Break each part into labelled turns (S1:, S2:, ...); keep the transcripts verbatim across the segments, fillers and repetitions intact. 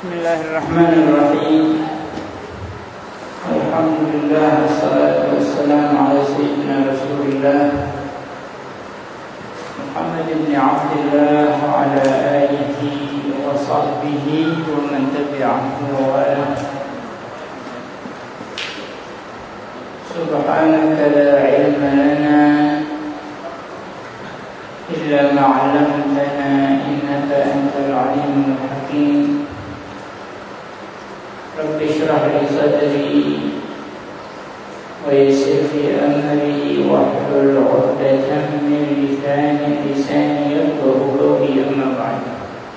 S1: Bismillahirrahmanirrahim. Alhamdulillah, wassalatu wassalamu ala sayyidina Rasulillah Muhammad ibn Abdullah wa ala alihi wa sahbihi wa man tabi'ahu wa wala. Subhanaka la ilma lana illa ma 'allamtana innaka antal alimul hakim. Rabbi shrah li sadri wa yassir li amri wahlul 'uqdatam min lisani lisani yafqahu qawli, amma ba'd.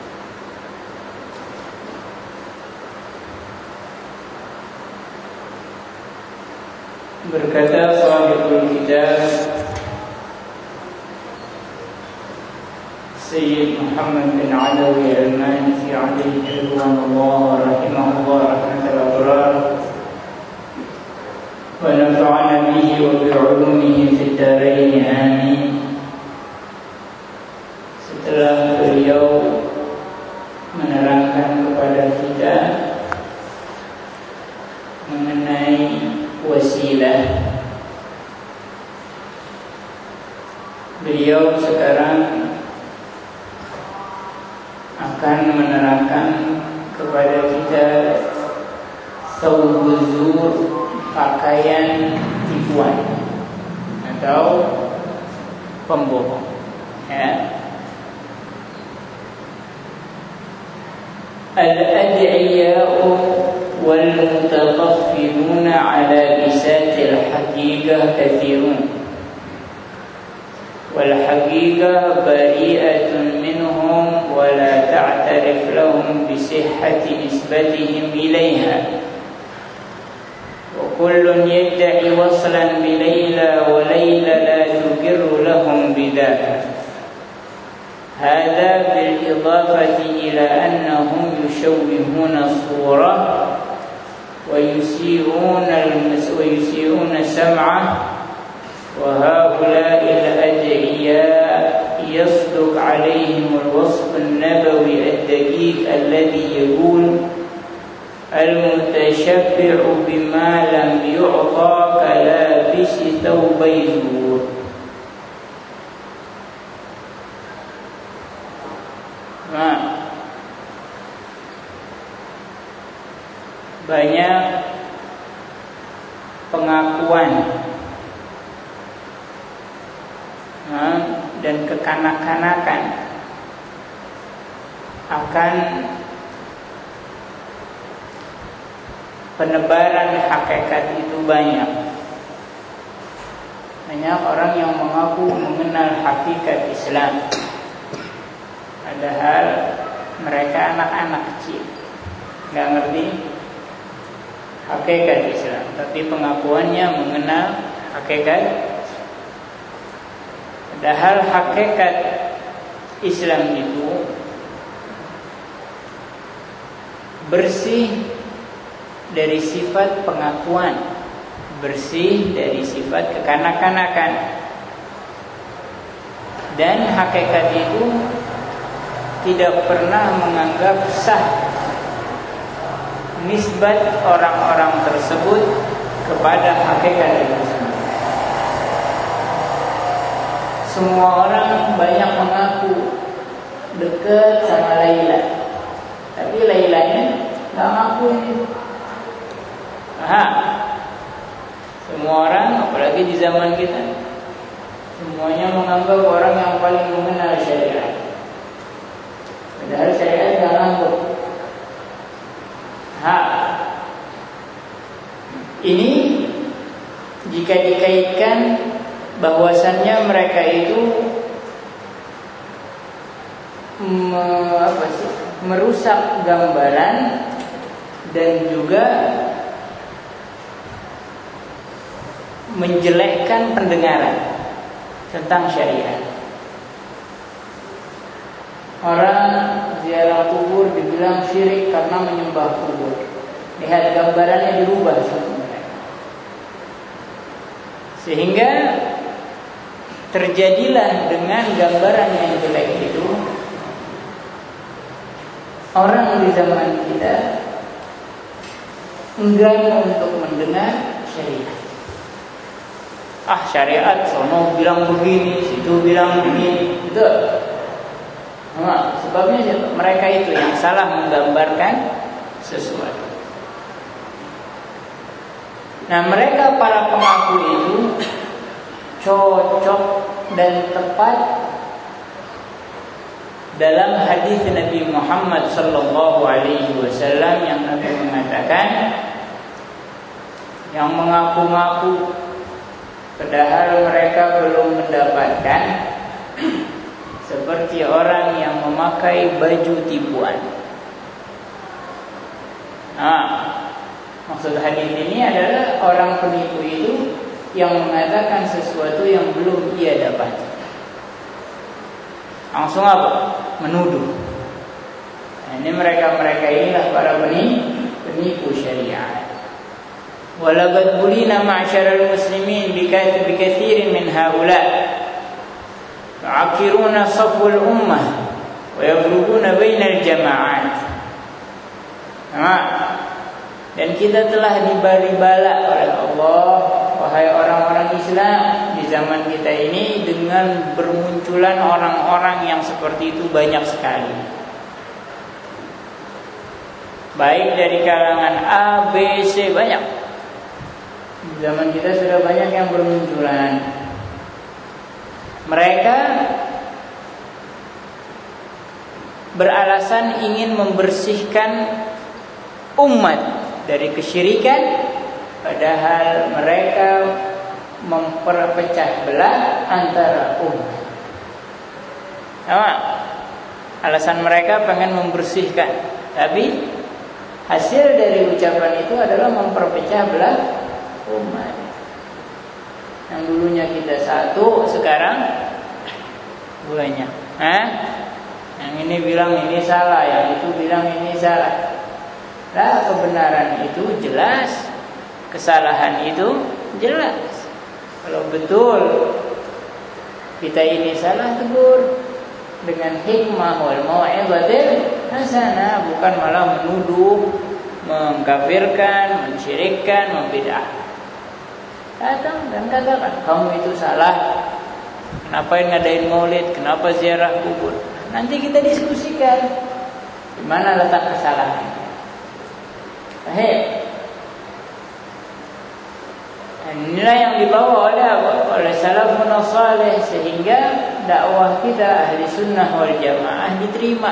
S1: Berkata sahibul kitab Sayyid Muhammad bin Alawi al-Maliki alaihi ridwanullah wa rahimahullah rahmatal abrar, wa nafa'ana bihi wa bi'ulumihi fid dharain, amin. Setelah beliau menerangkan kepada kita mengenai wasilah, beliau sekarang akan menerangkan kepada kita thawbuzur, pakaian tipuan atau pembohong, ya. Al-ad'iya'u wal mutataffiluna ala bisatil haqiqah kathirun, wal haqiqah bari'atun minhum wa la ta'tarif lahum bi sihhati nisbatihim ilayha, wa kullun yadda'i waslan bi Layla wa Layla la tuqirru lahum bidhaka. Hadha bil idafati ila annahum yushawwihuna as-surah wa yusi'una al-maswa yusi'una sam'ah, wa haula'i al-ad'iya yasduq 'alayhim al-wasf an-nabawi ad-daqiq alladhi yaqul al-mutashabbi'u bima lam yu'ta kalabisi thawbay zur. Nah, banyak pengakuan nah, dan kekanak-kanakan akan penebaran hakikat itu banyak. Banyak orang yang mengaku mengenal hakikat Islam, padahal mereka anak-anak kecil, nggak ngerti hakikat Islam, tapi pengakuannya mengenal hakikat. Padahal hakikat Islam itu bersih dari sifat pengakuan, bersih dari sifat kekanak-kanakan, dan hakikat itu tidak pernah menganggap sah nisbat orang-orang tersebut kepada hakikat itu. Semua orang banyak mengaku dekat sama Layla, tapi Laylanya nggak ngaku ini. Aha. Semua orang, apalagi di zaman kita, semuanya menganggap orang yang paling mengenal syariat, padahal syariat nggak ngaku. Ha. Ini jika dikaitkan bahwasannya mereka itu me, apa sih, merusak gambaran dan juga menjelekkan pendengaran tentang syariat. Orang ziarah kubur dibilang syirik karena menyembah kubur. Lihat gambarannya dirubah sama mereka, sehingga terjadilah dengan gambaran yang jelek itu orang di zaman kita enggan untuk mendengar syariat. Ah, syariat sono bilang begini, situ bilang begini, itu. Nah, sebabnya siapa? Mereka itu yang salah menggambarkan sesuatu. Nah, mereka para pengaku itu cocok dan tepat dalam hadis Nabi Muhammad sallallahu alaihi wasallam yang Nabi mengatakan, yang mengaku-ngaku padahal mereka belum mendapatkan, seperti orang yang memakai baju tipuan. Nah, maksud hadis ini adalah orang penipu itu yang mengatakan sesuatu yang belum ia dapat. Langsung apa? Menuduh. Nah, ini mereka-mereka inilah para penipu, penipu syariat. Walaqad bulina ma'syaral muslimin bikathirin min haula yu'akkiruna safwal ummah wa yafruquna bainal jama'at. Nah, dan kita telah diberi-bala oleh Allah, wahai orang-orang Islam, di zaman kita ini dengan bermunculan orang-orang yang seperti itu banyak sekali. Baik dari kalangan A, B, C, banyak. Di zaman kita sudah banyak yang bermunculan. Mereka beralasan ingin membersihkan umat dari kesyirikan, padahal mereka memperpecah belah antara umat. Sama? Alasan mereka pengen membersihkan, tapi hasil dari ucapan itu adalah memperpecah belah umat. Yang dulunya kita satu, sekarang banyak. Hah? Yang ini bilang ini salah, yang itu bilang ini salah. Nah, kebenaran itu jelas, kesalahan itu jelas. Kalau betul kita ini salah, tegur dengan hikmah wal mau'izatil hasanah, bukan malah menuduh, mengkafirkan, mensyirikkan, membid'ahkan. Datang dan katakan kamu itu salah. Kenapa ngadain maulid? Kenapa ziarah kubur? Nanti kita diskusikan di mana letak kesalahan. Baik. Inilah yang dibawa oleh apa? Oleh salafun salih, sehingga dakwah kita ahli sunnah wal jamaah diterima.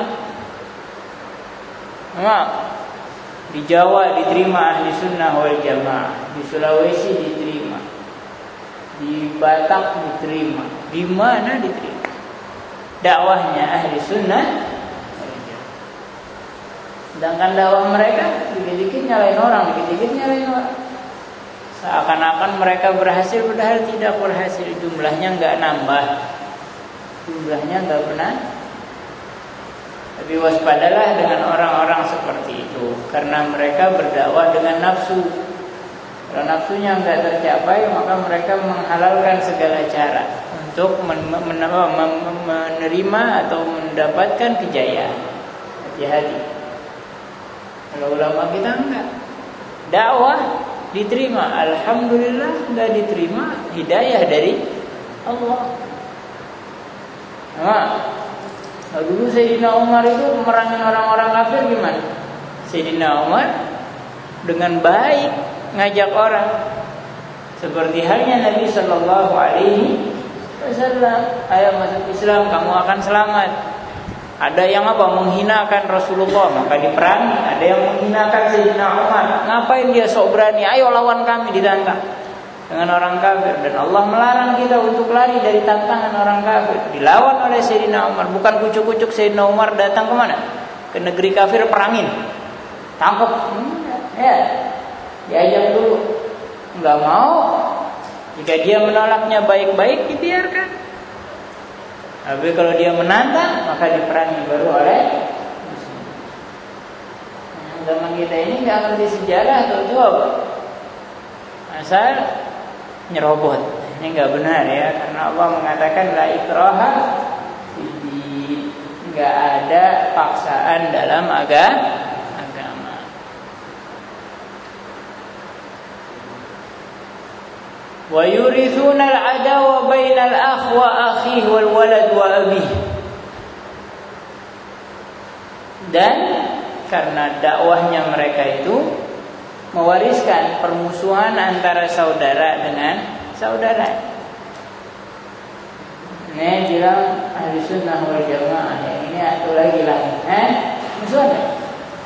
S1: Nah, di Jawa diterima ahli sunnah wal jamaah, di Sulawesi diterima, di Batak diterima, di mana diterima dakwahnya ahli sunnah. Sedangkan dakwah mereka dikit-dikit nyalain orang, dikit-dikit nyalain orang. Seakan-akan mereka berhasil, padahal tidak berhasil. Jumlahnya enggak nambah, jumlahnya enggak pernah. Tapi waspadalah dengan orang-orang seperti itu, karena mereka berdakwah dengan nafsu. Kalau nafsunya enggak tercapai, maka mereka menghalalkan segala cara untuk men- men- men- menerima atau mendapatkan kejayaan. Hati-hati. Kalau ulama kita enggak, dakwah diterima, alhamdulillah. Enggak diterima, hidayah dari Allah. Nah, nah, dulu Sayyidina Umar itu merangin orang-orang kafir gimana? Sayyidina Umar dengan baik ngajak orang, seperti halnya Nabi Sallallahu Alaihi Wasallam. Ayo masuk Islam, kamu akan selamat. Ada yang apa? Menghinakan Rasulullah, maka diperangi. Ada yang menghinakan Sayyidina Umar, ngapain dia sok berani? Ayo lawan kami, ditantang dengan orang kafir. Dan Allah melarang kita untuk lari dari tantangan orang kafir. Dilawan oleh Sayyidina Umar. Bukan kucuk-kucuk Sayyidina Umar datang kemana? Ke negeri kafir, perangin, tangkap. Hmm, ya, diajak dulu, nggak mau. Jika dia menolaknya baik-baik, dibiarkan. Tapi kalau dia menantang, maka diperangi baru oleh Muslim. Nah, zaman kita ini nggak ngerti sejarah atau itu apa? Asal nyerobot. Ini nggak benar ya, karena Allah mengatakan la ikraha fiddin. nggak ada paksaan dalam agama. Wa yurithuna al-adawa bainal akh wa akhihi wal walad wa abihi. Dan karena dakwahnya mereka itu mewariskan permusuhan antara saudara dengan saudara. Ini bilang ahli sunnah wal jamaah, yang ini atau lagi lain, eh musuhan.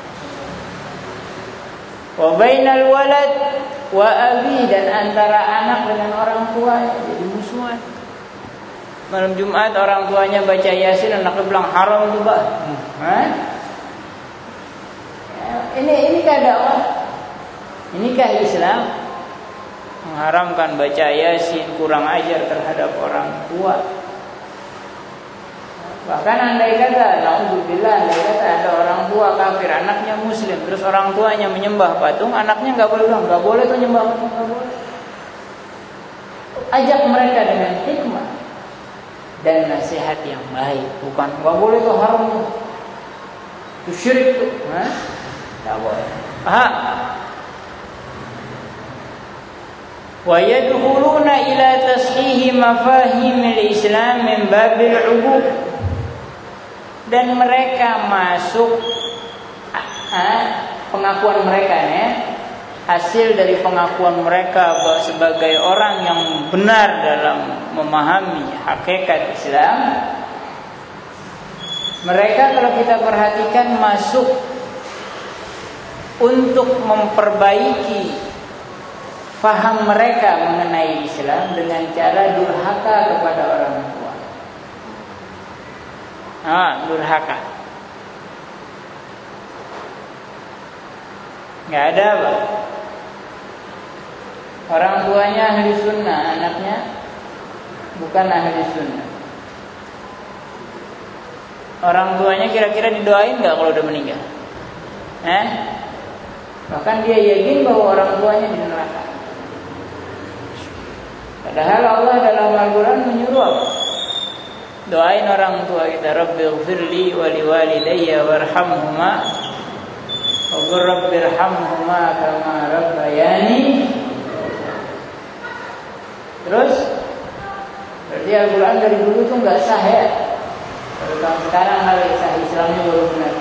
S1: Wa bainal walad wa abi, dan antara anak dengan orang tua jadi musuhan. Malam Jumat orang tuanya baca Yasin, anaknya bilang haram itu, Pak. Hah? Ini inikah dakwah? Inikah Islam? Mengharamkan baca Yasin, kurang ajar terhadap orang tua. Bahkan andai kata, naudzubillah, andai kata ada orang tua kafir, anaknya muslim, terus orang tuanya menyembah patung, anaknya nggak boleh bilang, nggak boleh tuh nyembah patung, nggak boleh. Ajak mereka dengan hikmah dan nasihat yang baik, bukan nggak boleh tuh, haram tuh, itu syirik tuh, nggak boleh. Paham? Wa yadkhuluna ila tashihi mafahimil Islam min babil ubud. Dan mereka masuk ah, pengakuan mereka ya, hasil dari pengakuan mereka bahwa sebagai orang yang benar dalam memahami hakikat Islam, mereka kalau kita perhatikan masuk untuk memperbaiki faham mereka mengenai Islam dengan cara durhaka kepada orang tua. Ah, durhaka. Nggak ada apa. Orang tuanya ahli sunnah, anaknya bukan ahli sunnah. Orang tuanya kira-kira didoain nggak kalau udah meninggal? Eh? Bahkan dia yakin bahwa orang tuanya di neraka. Padahal Allah dalam Al-Quran menyuruh apa? Doain orang tua kita, Rabbighfirli wa liwalidayya warhamhuma wa qur rabbirhamhuma kama rabbayani. Terus berarti Al-Quran dari dulu tuh nggak sah ya. Kalau sekarang kali sah, Islamnya baru benar.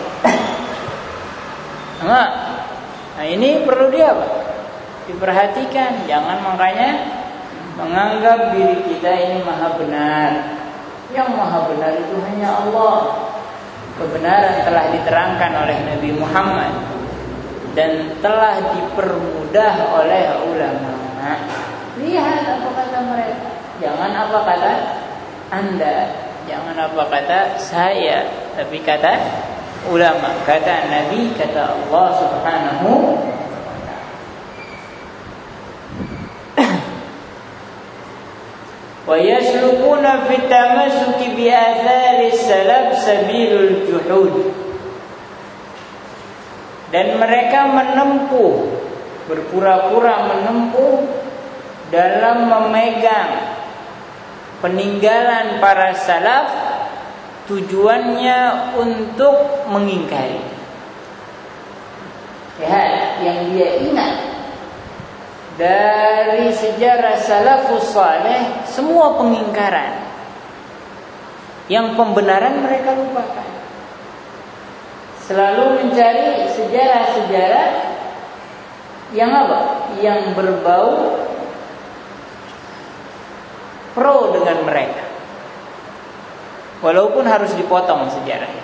S1: Nah, nah ini perlu dia apa? Diperhatikan, jangan makanya menganggap diri kita ini maha benar. Yang maha benar itu hanya Allah. Kebenaran telah diterangkan oleh Nabi Muhammad dan telah dipermudah oleh ulama. Lihat apa kata mereka, jangan apa kata Anda, jangan apa kata saya, tapi kata ulama, kata Nabi, kata Allah Subhanahu. Wa yaslukuna fit tamassuki bi athari salaf sabilul juhud. Dan mereka menempuh, berpura-pura menempuh dalam memegang peninggalan para salaf, tujuannya untuk mengingkari. Ya, yang dia ingat dari sejarah salafus saleh, semua pengingkaran, yang pembenaran mereka lupakan. Selalu mencari sejarah-sejarah yang apa? Yang berbau pro dengan mereka, walaupun harus dipotong sejarahnya.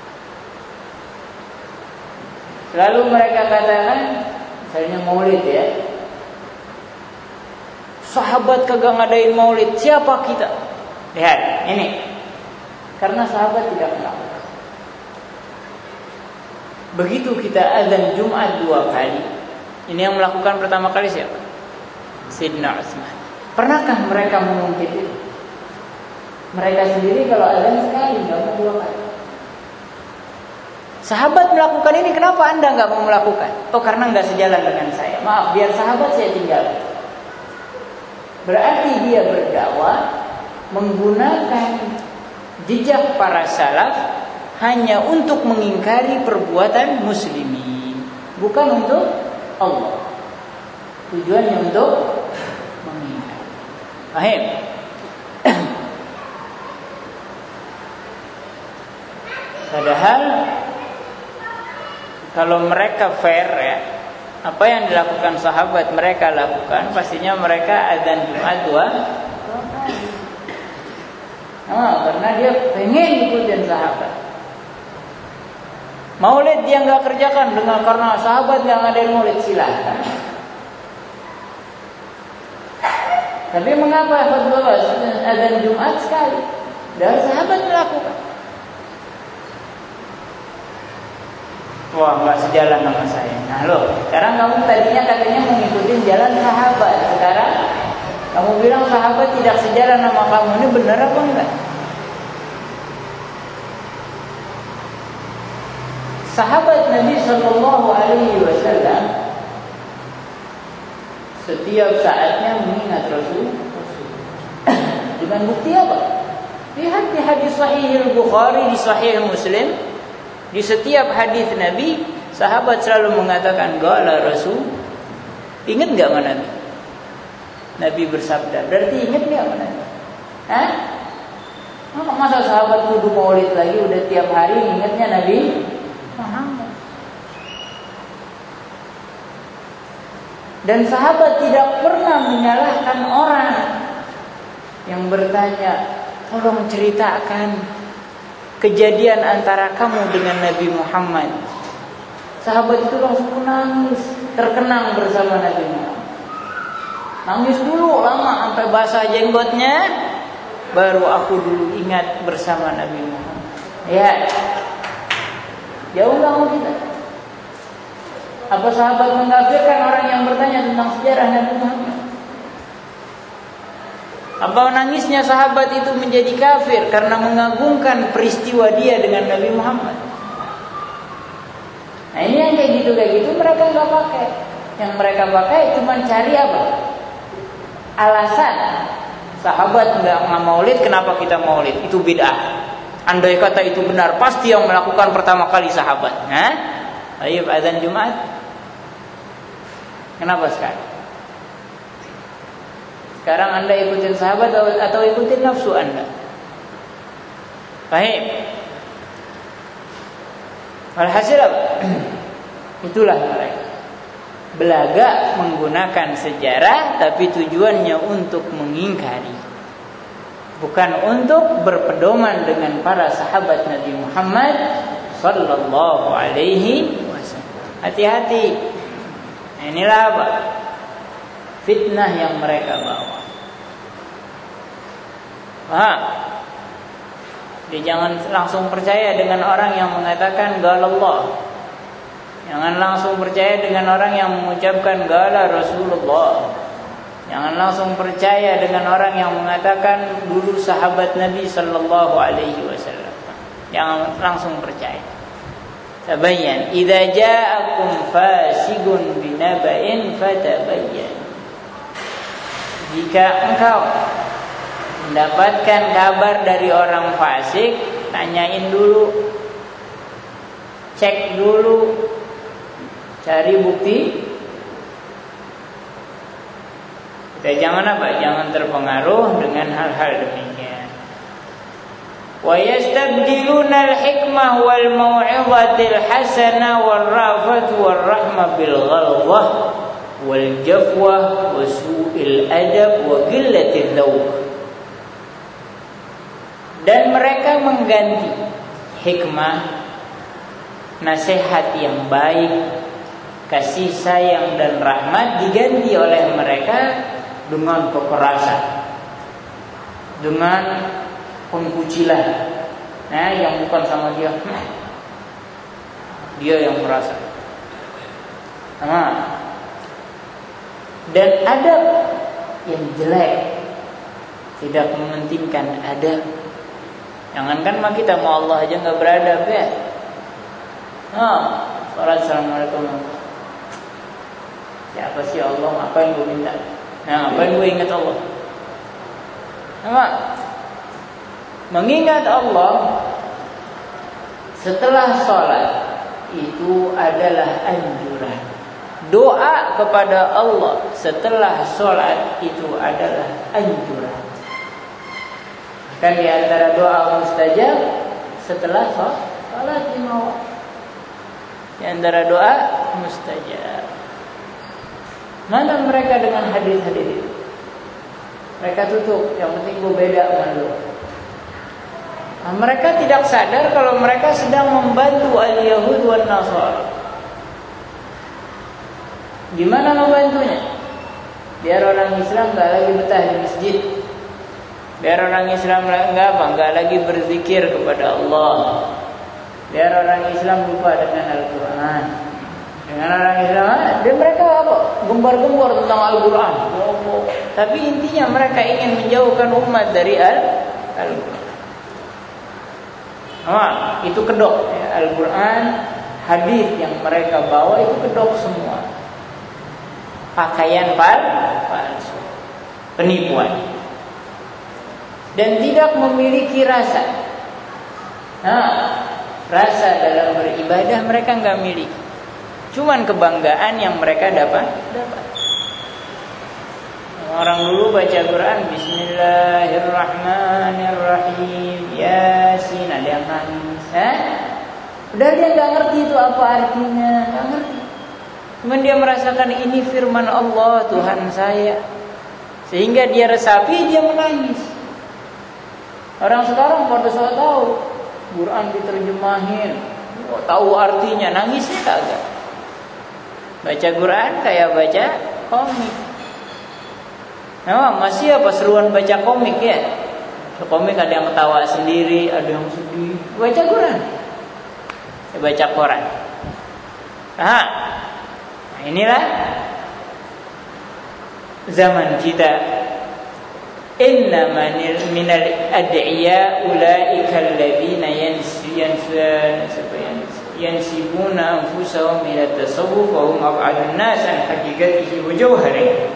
S1: Selalu mereka katakan, misalnya maulid ya, sahabat kagak ngadain maulid, siapa kita? Lihat, ini karena sahabat tidak melakukan. Begitu kita azan Jumat dua kali, ini yang melakukan pertama kali siapa? Sayyidina Utsman. Pernahkah mereka mengungkit itu? Mereka sendiri kalau azan sekali, nggak mau dua kali. Sahabat melakukan ini, kenapa Anda nggak mau melakukan? Oh, karena nggak sejalan dengan saya. Maaf, biar sahabat saya tinggal. Berarti dia berdakwah menggunakan jejak para salaf hanya untuk mengingkari perbuatan muslimin, bukan untuk Allah. Tujuannya untuk mengingkari. Paham? Padahal kalau mereka fair ya, apa yang dilakukan sahabat mereka lakukan, pastinya mereka azan Jumat dua kali. Nah, karena dia pengen ikutin sahabat. Maulid dia nggak kerjakan dengan karena sahabat nggak ngadain maulid, silahkan. Tapi mengapa khutbah azan Jumat sekali? Dan sahabat melakukan. Wah, nggak sejalan sama saya. Nah loh, sekarang kamu tadinya katanya mengikuti jalan sahabat, sekarang kamu bilang sahabat tidak sejalan sama kamu. Ini benar apa enggak? Sahabat Nabi Shallallahu Alaihi Wasallam setiap saatnya mengingat Rasul. Dengan bukti apa? Lihat di hadis Sahih Bukhari, di Sahih Muslim. Di setiap hadis Nabi, sahabat selalu mengatakan qala Rasul. Ingat enggak mana Nabi? Nabi bersabda. Berarti ingat enggak mana Nabi? Hah? Masa sahabat kudu maulid lagi udah tiap hari ingatnya Nabi Muhammad. Dan sahabat tidak pernah menyalahkan orang yang bertanya, tolong ceritakan kejadian antara kamu dengan Nabi Muhammad. Sahabat itu langsung nangis, terkenang bersama Nabi Muhammad. Nangis dulu lama sampai basah jenggotnya, baru aku dulu ingat bersama Nabi Muhammad. Ya, jauh kamu kita. Apa sahabat mengkafirkan orang yang bertanya tentang sejarah Nabi Muhammad? Apa nangisnya sahabat itu menjadi kafir karena mengagungkan peristiwa dia dengan Nabi Muhammad? Nah ini yang kayak gitu kayak gitu mereka nggak pakai. Yang mereka pakai cuma cari apa? Alasan. Sahabat nggak nggak maulid, kenapa kita maulid? Itu bid'ah. Andai kata itu benar, pasti yang melakukan pertama kali sahabat. Nah, ayo azan Jumat. Kenapa sekarang? Sekarang Anda ikutin sahabat atau, atau ikutin nafsu Anda? Baik. Alhasil apa? Itulah mereka. Belaga menggunakan sejarah, tapi tujuannya untuk mengingkari, bukan untuk berpedoman dengan para sahabat Nabi Muhammad Sallallahu Alaihi Wasallam. Hati-hati. Inilah apa? Fitnah yang mereka bawa. Paham? Jadi jangan langsung percaya dengan orang yang mengatakan galallah. Jangan langsung percaya dengan orang yang mengucapkan gala Rasulullah. Jangan langsung percaya dengan orang yang mengatakan dulu sahabat Nabi Sallallahu Alaihi Wasallam. Jangan langsung percaya. Tabayyan, idza ja'akum fasiqun binaba'in fatabayyan. Jika engkau mendapatkan kabar dari orang fasik, tanyain dulu, cek dulu, cari bukti. Kita jangan apa? Jangan terpengaruh dengan hal-hal demikian. Wa yastabdiluna al-hikmah wal mau'izatil hasanah wal rafat wal rahmah bil ghalwah wal jafwah wa su'il adab wa qillatil dzauq. Dan mereka mengganti hikmah, nasihat yang baik, kasih sayang dan rahmat diganti oleh mereka dengan kekerasan, dengan pengkucilan. Nah, yang bukan sama dia, dia yang merasa. Nah, dan adab yang jelek, tidak mementingkan adab. Jangankan mah kita mau Allah aja nggak beradab ya. Nah, salat assalamualaikum. Siapa sih Allah? Apa yang gue minta? Nah, apa yang gue ingat Allah? Nah, mengingat Allah setelah sholat itu adalah anjuran. Doa kepada Allah setelah sholat itu adalah anjuran. Kan di antara doa mustajab setelah sholat lima waktu. Di antara doa mustajab. Mana mereka dengan hadis-hadis itu? Mereka tutup. Yang penting gue beda sama lu. Nah, mereka tidak sadar kalau mereka sedang membantu al-Yahud wan Nasara. Gimana membantunya? Biar orang Islam gak lagi betah di masjid. Biar orang Islam enggak apa, enggak lagi berzikir kepada Allah. Biar orang Islam lupa dengan Al-Quran. Dengan orang Islam, dan mereka apa? Gembar-gembor tentang Al-Quran. Tapi intinya mereka ingin menjauhkan umat dari Al-Quran. Nah, itu kedok ya. Al-Quran, hadis yang mereka bawa itu kedok semua. Pakaian palsu, penipuan. Dan tidak memiliki rasa. Nah, rasa dalam beribadah mereka enggak miliki. Cuman kebanggaan yang mereka dapat. dapat. Orang dulu baca Quran, Bismillahirrahmanirrahim, Yasin, ada yang nangis. Eh? Udah dia nggak ngerti itu apa artinya, nggak ngerti. Cuman dia merasakan ini firman Allah Tuhan saya, sehingga dia resapi, dia menangis. Orang sekarang pada saat tahu Quran diterjemahin, oh, tahu artinya, nangisnya kagak. Baca Quran kayak baca komik. Nah, masih apa seruan baca komik ya? Komik ada yang ketawa sendiri, ada yang sedih. Baca Quran, ya, baca Quran. Nah, inilah zaman kita. Inna minal ad'iya ulaika alladziina yansibuna anfusahum ila tasawwuf wa hum ab'adun nas an haqiqatihi wa jawharihi.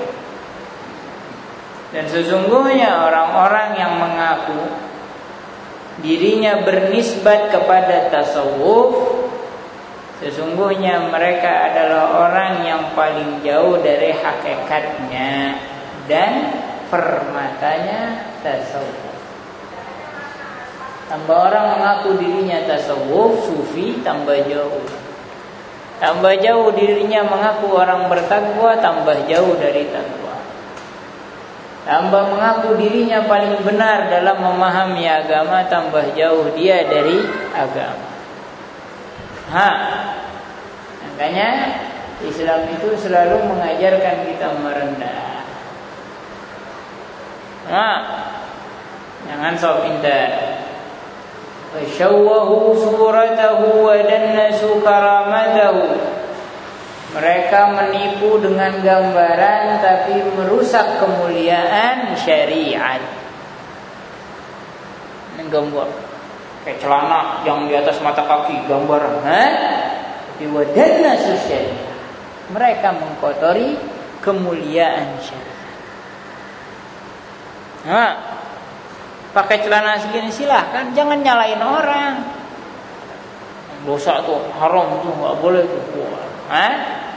S1: Dan sesungguhnya orang-orang yang mengaku dirinya bernisbat kepada tasawuf, sesungguhnya mereka adalah orang yang paling jauh dari hakikatnya dan permatanya tasawuf. Tambah orang mengaku dirinya tasawuf, sufi, tambah jauh. Tambah jauh dirinya mengaku orang bertakwa, tambah jauh dari takwa. Tambah mengaku dirinya paling benar dalam memahami agama, tambah jauh dia dari agama. Ha, makanya Islam itu selalu mengajarkan kita merendah. Nah, jangan sok pintar. Wasyawwahu suratahu wa dannasu karamatahu. Mereka menipu dengan gambaran tapi merusak kemuliaan syariat. Ini gambar kayak celana yang di atas mata kaki gambaran, ha? Tapi wa dannasu syariat. Mereka mengkotori kemuliaan syariat. Nah, pakai celana segini silahkan, jangan nyalain orang. Dosa tuh, haram tuh, nggak boleh tuh. Hah?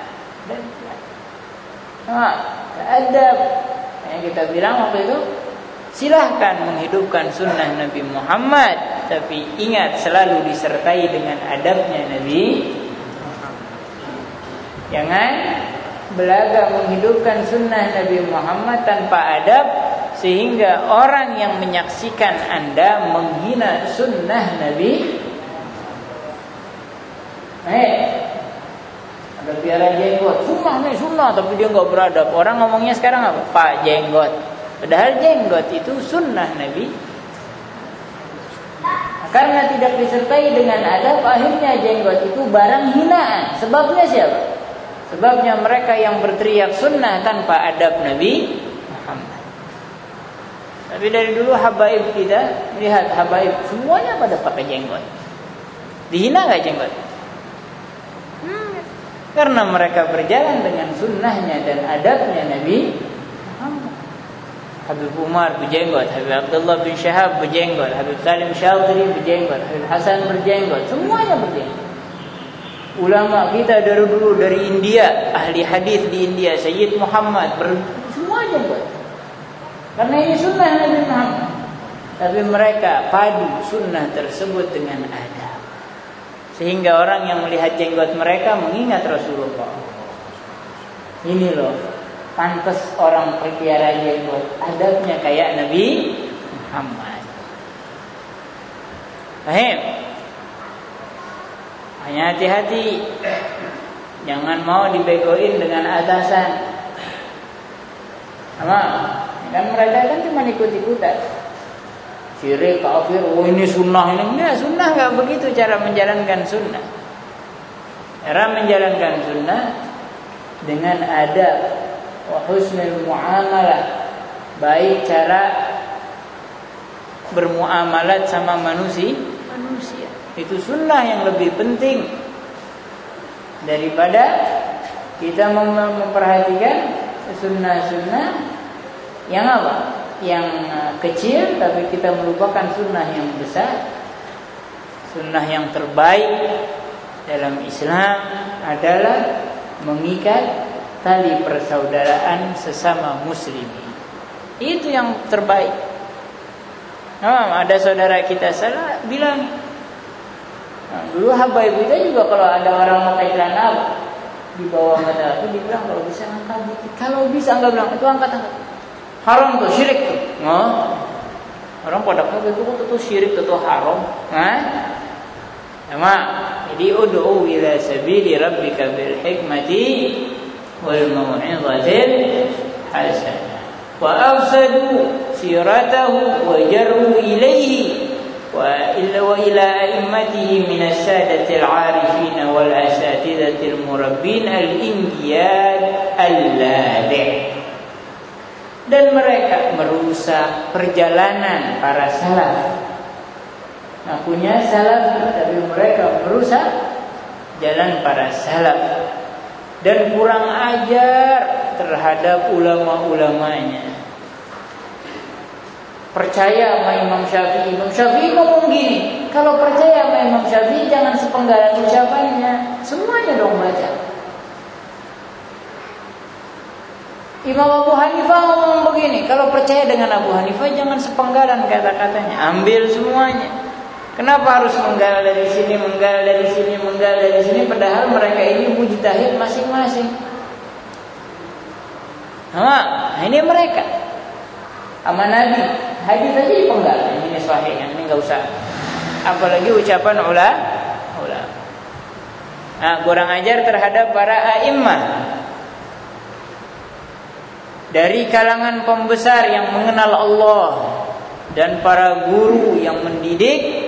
S1: Nah, adab yang kita bilang waktu itu, silahkan menghidupkan sunnah Nabi Muhammad, tapi ingat selalu disertai dengan adabnya Nabi Muhammad. Jangan belaga menghidupkan sunnah Nabi Muhammad tanpa adab, sehingga orang yang menyaksikan Anda menghina sunnah Nabi. Eh, ada piara jenggot, sunnah nih sunnah, tapi dia nggak beradab. Orang ngomongnya sekarang apa? Pak jenggot. Padahal jenggot itu sunnah Nabi. Nah, karena tidak disertai dengan adab, akhirnya jenggot itu barang hinaan. Sebabnya siapa? Sebabnya mereka yang berteriak sunnah tanpa adab Nabi Muhammad. Tapi dari dulu habaib kita, lihat habaib semuanya pada pakai jenggot. Dihina nggak jenggot? Hmm. Karena mereka berjalan dengan sunnahnya dan adabnya Nabi Muhammad. Habib Umar berjenggot, Habib Abdullah bin Syahab berjenggot, Habib Salim Syadri berjenggot, Habib Hasan berjenggot, semuanya berjenggot. Ulama kita dari dulu dari India, ahli hadis di India, Sayyid Muhammad ber, semua jenggot. Karena ini sunnah Nabi Muhammad. Tapi mereka padu sunnah tersebut dengan adab. Sehingga orang yang melihat jenggot mereka mengingat Rasulullah. Ini loh, pantas orang pelihara jenggot, adabnya kayak Nabi Muhammad. Paham? Hanya hati-hati, jangan mau dibegoin dengan atasan. Sama, kan mereka kan cuma ikut-ikutan. Syirik, kafir, oh ini sunnah ini. Enggak, sunnah enggak begitu cara menjalankan sunnah. Cara menjalankan sunnah dengan adab wa husnul muamalah. Baik cara bermuamalat sama manusia, manusia. Itu sunnah yang lebih penting daripada kita memperhatikan sunnah-sunnah yang apa? Yang kecil, tapi kita melupakan sunnah yang besar. Sunnah yang terbaik dalam Islam adalah mengikat tali persaudaraan sesama muslimin. Itu yang terbaik. Nah, ada saudara kita salah, bilang. Nah, dulu habaib kita juga kalau ada orang pakai celana di bawah mata aku, dibilang kalau bisa angkat dikit. Kalau bisa enggak bilang itu angkat-angkat. Haram tuh, syirik tuh. Nah, orang pada kata itu kok tuh syirik tuh haram. Nah, sama. Jadi ud'u ila sabili rabbika bil hikmati wal mau'izatil hasanah. Wa afsadu siratahu wa jarru ilayhi wa illa wa ila a'immatihi min as-sadatil 'arifin wal asatidatil murabbin al-inqiyad al-ladi'. Dan mereka merusak perjalanan para salaf. Ngakunya salaf, tapi mereka merusak jalan para salaf dan kurang ajar terhadap ulama-ulamanya. Percaya sama Imam Syafi'i. Imam Syafi'i ngomong gini. Kalau percaya sama Imam Syafi'i, jangan sepenggalan ucapannya, semuanya dong baca. Imam Abu Hanifah ngomong begini. Kalau percaya dengan Abu Hanifah, jangan sepenggalan kata-katanya, ambil semuanya. Kenapa harus menggal dari sini, menggal dari sini, menggal dari sini, padahal mereka ini mujtahid masing-masing. Nah, ini mereka sama Nabi, hadis aja dipenggal. Ini sahih, yang ini enggak usah. Apalagi ucapan ulama. Ulama. Nah, kurang ajar terhadap para a'immah. Dari kalangan pembesar yang mengenal Allah dan para guru yang mendidik,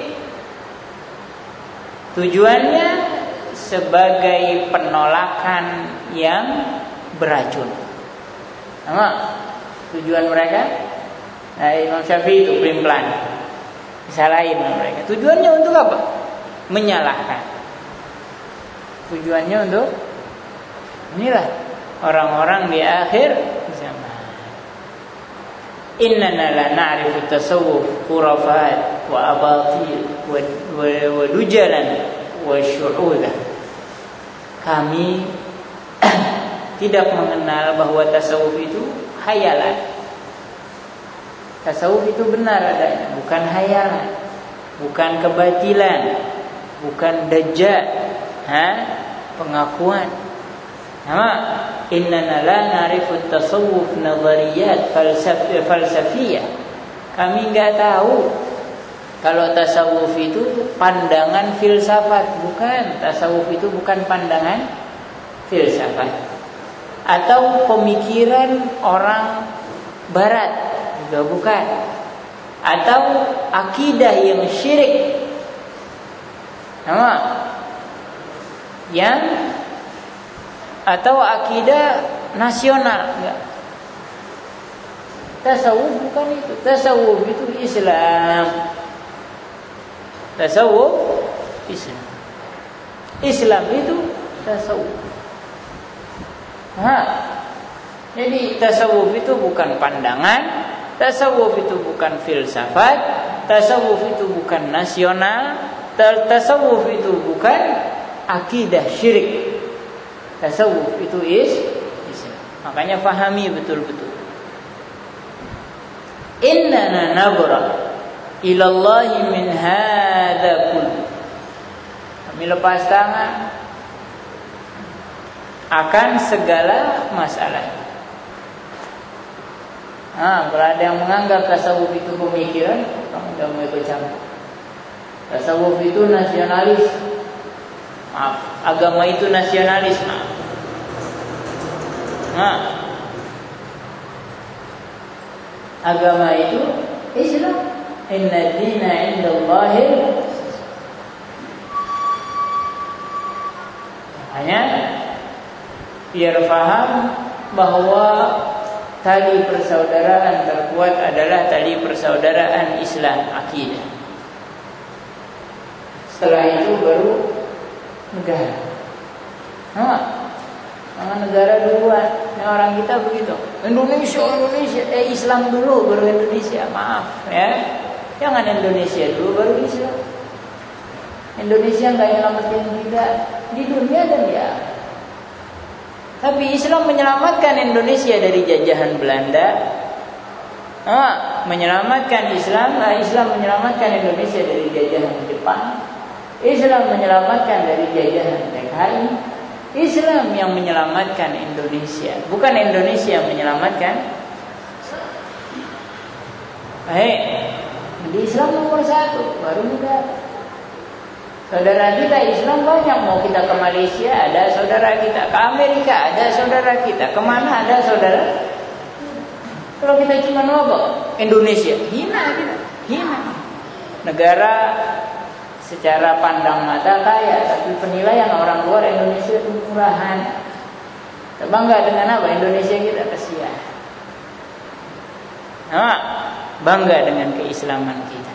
S1: tujuannya sebagai penolakan yang beracun. Sama tujuan mereka. Nah, Imam Syafi'i itu pelin-pelan disalahin mereka. Tujuannya untuk apa? Menyalahkan. Tujuannya untuk inilah orang-orang di akhir zaman. Innana la na'rifu tasawuf khurafat wa abatil wa, wa, wa dujalan wa syu'udah. Kami tidak mengenal bahwa tasawuf itu hayalan. Tasawuf itu benar adanya, bukan hayalan, bukan kebatilan, bukan dajjal, ha? Pengakuan. Nama innana la na'rifu tasawuf nadhariyat falsafiyah. Kami enggak tahu kalau tasawuf itu pandangan filsafat, bukan. Tasawuf itu bukan pandangan filsafat atau pemikiran orang barat, juga bukan. Atau akidah yang syirik. Nama yang atau akidah nasional, enggak. Tasawuf bukan itu. Tasawuf itu Islam. Tasawuf Islam. Islam itu tasawuf. Ha. Jadi tasawuf itu bukan pandangan Tasawuf itu bukan filsafat, tasawuf itu bukan nasional, tasawuf itu bukan akidah syirik. Tasawuf itu is Islam. Makanya fahami betul-betul. Innana nabra ilallahi min hadza kullu. Kami lepas tangan akan segala masalah. Nah, kalau ada yang menganggap tasawuf itu pemikiran, kamu tidak mau ikut campur. Tasawuf itu nasionalis. Maaf, agama itu nasionalis. Maaf. Nah, agama itu Islam. Inna dina indallahil. Hanya biar paham bahwa tali persaudaraan terkuat adalah tali persaudaraan Islam, akidah. Setelah itu baru negara. Nah, nama negara duluan. Nah, orang kita begitu. Indonesia, Indonesia, eh Islam dulu baru Indonesia. Maaf ya. Jangan Indonesia dulu baru Islam. Indonesia nggak nyelamatin kita di dunia dan di akhirat. Tapi Islam menyelamatkan Indonesia dari jajahan Belanda. Ah, menyelamatkan Islam, ah, Islam menyelamatkan Indonesia dari jajahan Jepang. Islam menyelamatkan dari jajahan P K I. Islam yang menyelamatkan Indonesia, bukan Indonesia yang menyelamatkan. Hei, di Islam nomor satu, baru negara. Saudara kita Islam banyak. Mau kita ke Malaysia ada saudara kita, ke Amerika ada saudara kita, kemana ada saudara. Kalau kita cuma ngomong Indonesia, hina kita, hina. Negara secara pandang mata kaya, tapi penilaian orang luar Indonesia itu murahan. Kita bangga dengan apa? Indonesia kita kasihan. Nah, bangga dengan keislaman kita.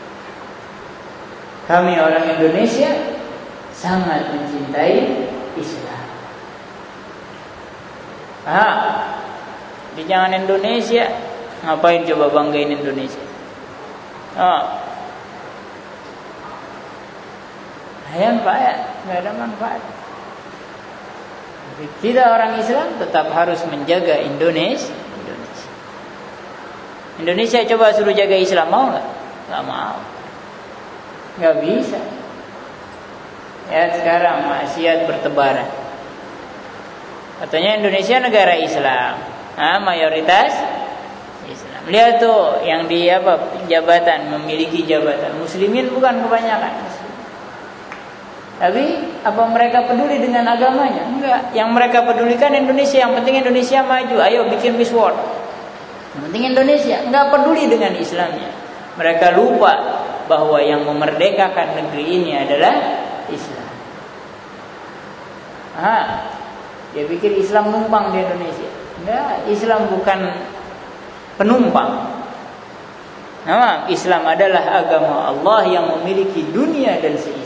S1: Kami orang Indonesia sangat mencintai Islam. Ah, di jangan Indonesia, ngapain coba banggain Indonesia? Ah, ayam payah, nggak ada manfaat. Kita orang Islam tetap harus menjaga Indonesia. Indonesia. Indonesia coba suruh jaga Islam, mau nggak? Nggak mau. Nggak bisa. Ya sekarang maksiat bertebaran. Katanya Indonesia negara Islam, nah, mayoritas Islam. Lihat tuh yang di apa jabatan, memiliki jabatan Muslimin bukan kebanyakan. Tapi apa mereka peduli dengan agamanya? Enggak. Yang mereka pedulikan Indonesia. Yang penting Indonesia maju. Ayo bikin Miss World. Yang penting Indonesia. Enggak peduli dengan Islamnya. Mereka lupa bahwa yang memerdekakan negeri ini adalah Islam. Ah, dia pikir Islam numpang di Indonesia. Enggak, Islam bukan penumpang. Nah, Islam adalah agama Allah yang memiliki dunia dan seisi.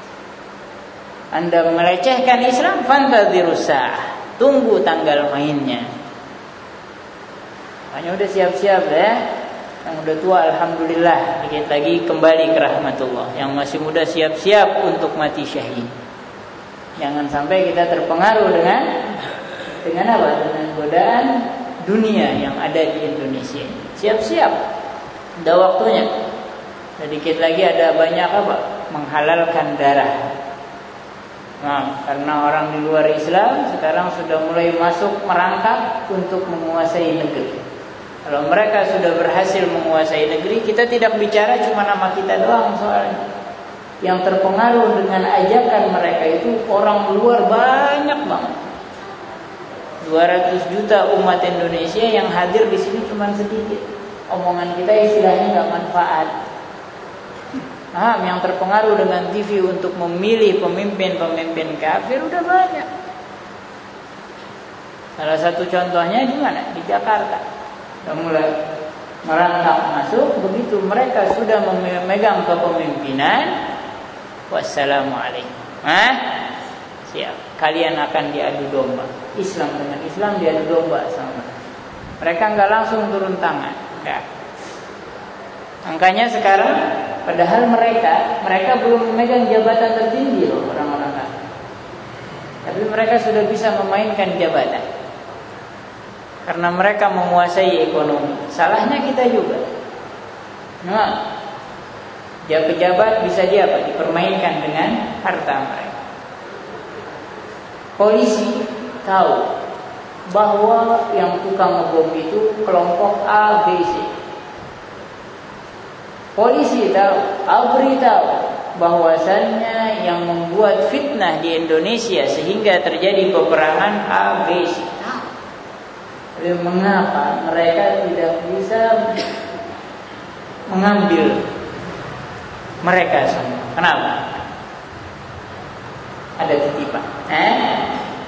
S1: Anda melecehkan Islam, fantazirus sa'ah. Tunggu tanggal mainnya. Makanya udah siap-siap ya. Yang udah tua alhamdulillah, dikit lagi kembali ke rahmatullah. Yang masih muda siap-siap untuk mati syahid. Jangan sampai kita terpengaruh dengan dengan apa? Dengan godaan dunia yang ada di Indonesia. Siap-siap. Udah waktunya. Sedikit lagi ada banyak apa? Menghalalkan darah. Nah, karena orang di luar Islam sekarang sudah mulai masuk merangkak untuk menguasai negeri. Kalau mereka sudah berhasil menguasai negeri, kita tidak bicara cuma nama kita doang soalnya. Yang terpengaruh dengan ajakan mereka itu orang luar banyak banget. dua ratus juta umat Indonesia yang hadir di sini cuma sedikit. Omongan kita istilahnya nggak manfaat. Ah, yang terpengaruh dengan T V untuk memilih pemimpin-pemimpin kafir udah banyak. Salah satu contohnya di mana? Di Jakarta. Sudah mulai merangkak masuk, begitu mereka sudah memegang kepemimpinan, wassalamualaikum. Ah, siap. Kalian akan diadu domba. Islam dengan Islam diadu domba sama mereka. Mereka nggak langsung turun tangan. Enggak. Angkanya sekarang, padahal mereka mereka belum memegang jabatan tertinggi loh orang-orang kafir. Tapi mereka sudah bisa memainkan jabatan karena mereka menguasai ekonomi. Salahnya kita juga. Nah, pejabat bisa dia apa? Dipermainkan dengan harta mereka. Polisi tahu bahwa yang tukang ngebom itu kelompok A, B, C. Polisi tahu, ABRI tahu bahwasannya yang membuat fitnah di Indonesia sehingga terjadi peperangan A, B, C. Tapi mengapa mereka tidak bisa mengambil mereka semua? Kenapa? Ada titipan. Eh?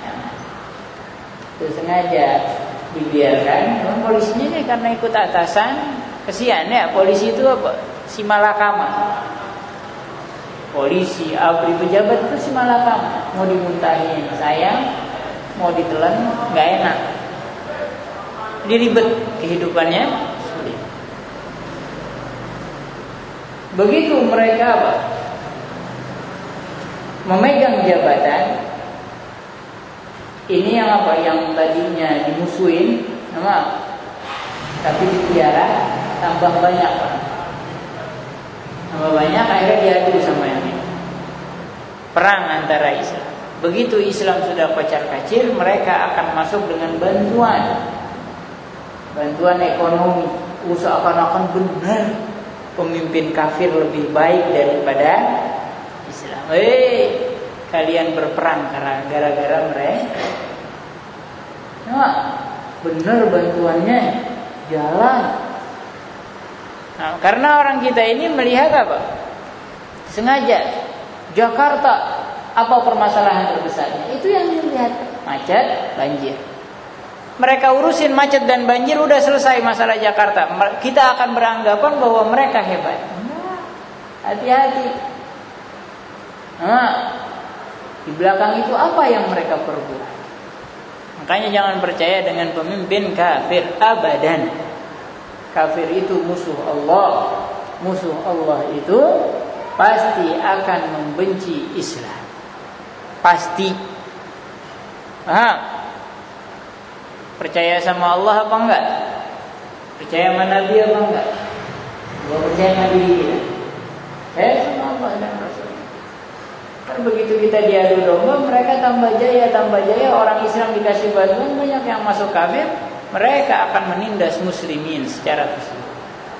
S1: Itu sengaja dibiarkan. Memang polisinya ini karena ikut atasan, kesian ya. Polisi itu apa? Si malakama. Polisi, ABRI, pejabat itu si malakama. Mau dimuntahin sayang, mau ditelan nggak enak. Diribet kehidupannya sulit. Begitu mereka apa? Memegang jabatan. Ini yang apa? Yang tadinya dimusuhin, nama, tapi dipelihara, tambah banyak Pak. Tambah banyak, akhirnya diadu sama yang ini. Perang antara Islam. Begitu Islam sudah kocar-kacir, mereka akan masuk dengan bantuan, bantuan ekonomi. Usahakan benar pemimpin kafir lebih baik daripada Islam. Eh, kalian berperang karena gara-gara mereka. Nah, benar bantuannya jalan. Nah, karena orang kita ini melihat apa? Sengaja Jakarta apa permasalahan terbesarnya? Itu yang dilihat, macet, banjir. Mereka urusin macet dan banjir, udah selesai masalah Jakarta. Kita akan beranggapan bahwa mereka hebat. Nah, hati-hati. Nah, di belakang itu apa yang mereka perbuat? Makanya jangan percaya dengan pemimpin kafir abadan. Kafir itu musuh Allah. Musuh Allah itu pasti akan membenci Islam. Pasti. Paham? Percaya sama Allah apa enggak? Percaya sama Nabi apa enggak? Gua percaya Nabi kita. Eh sama Allah dan Rasul. Kan begitu kita diadu domba, mereka tambah jaya, tambah jaya. Orang Islam dikasih bantuan, banyak yang masuk kafir. Mereka akan menindas muslimin secara keseluruhan.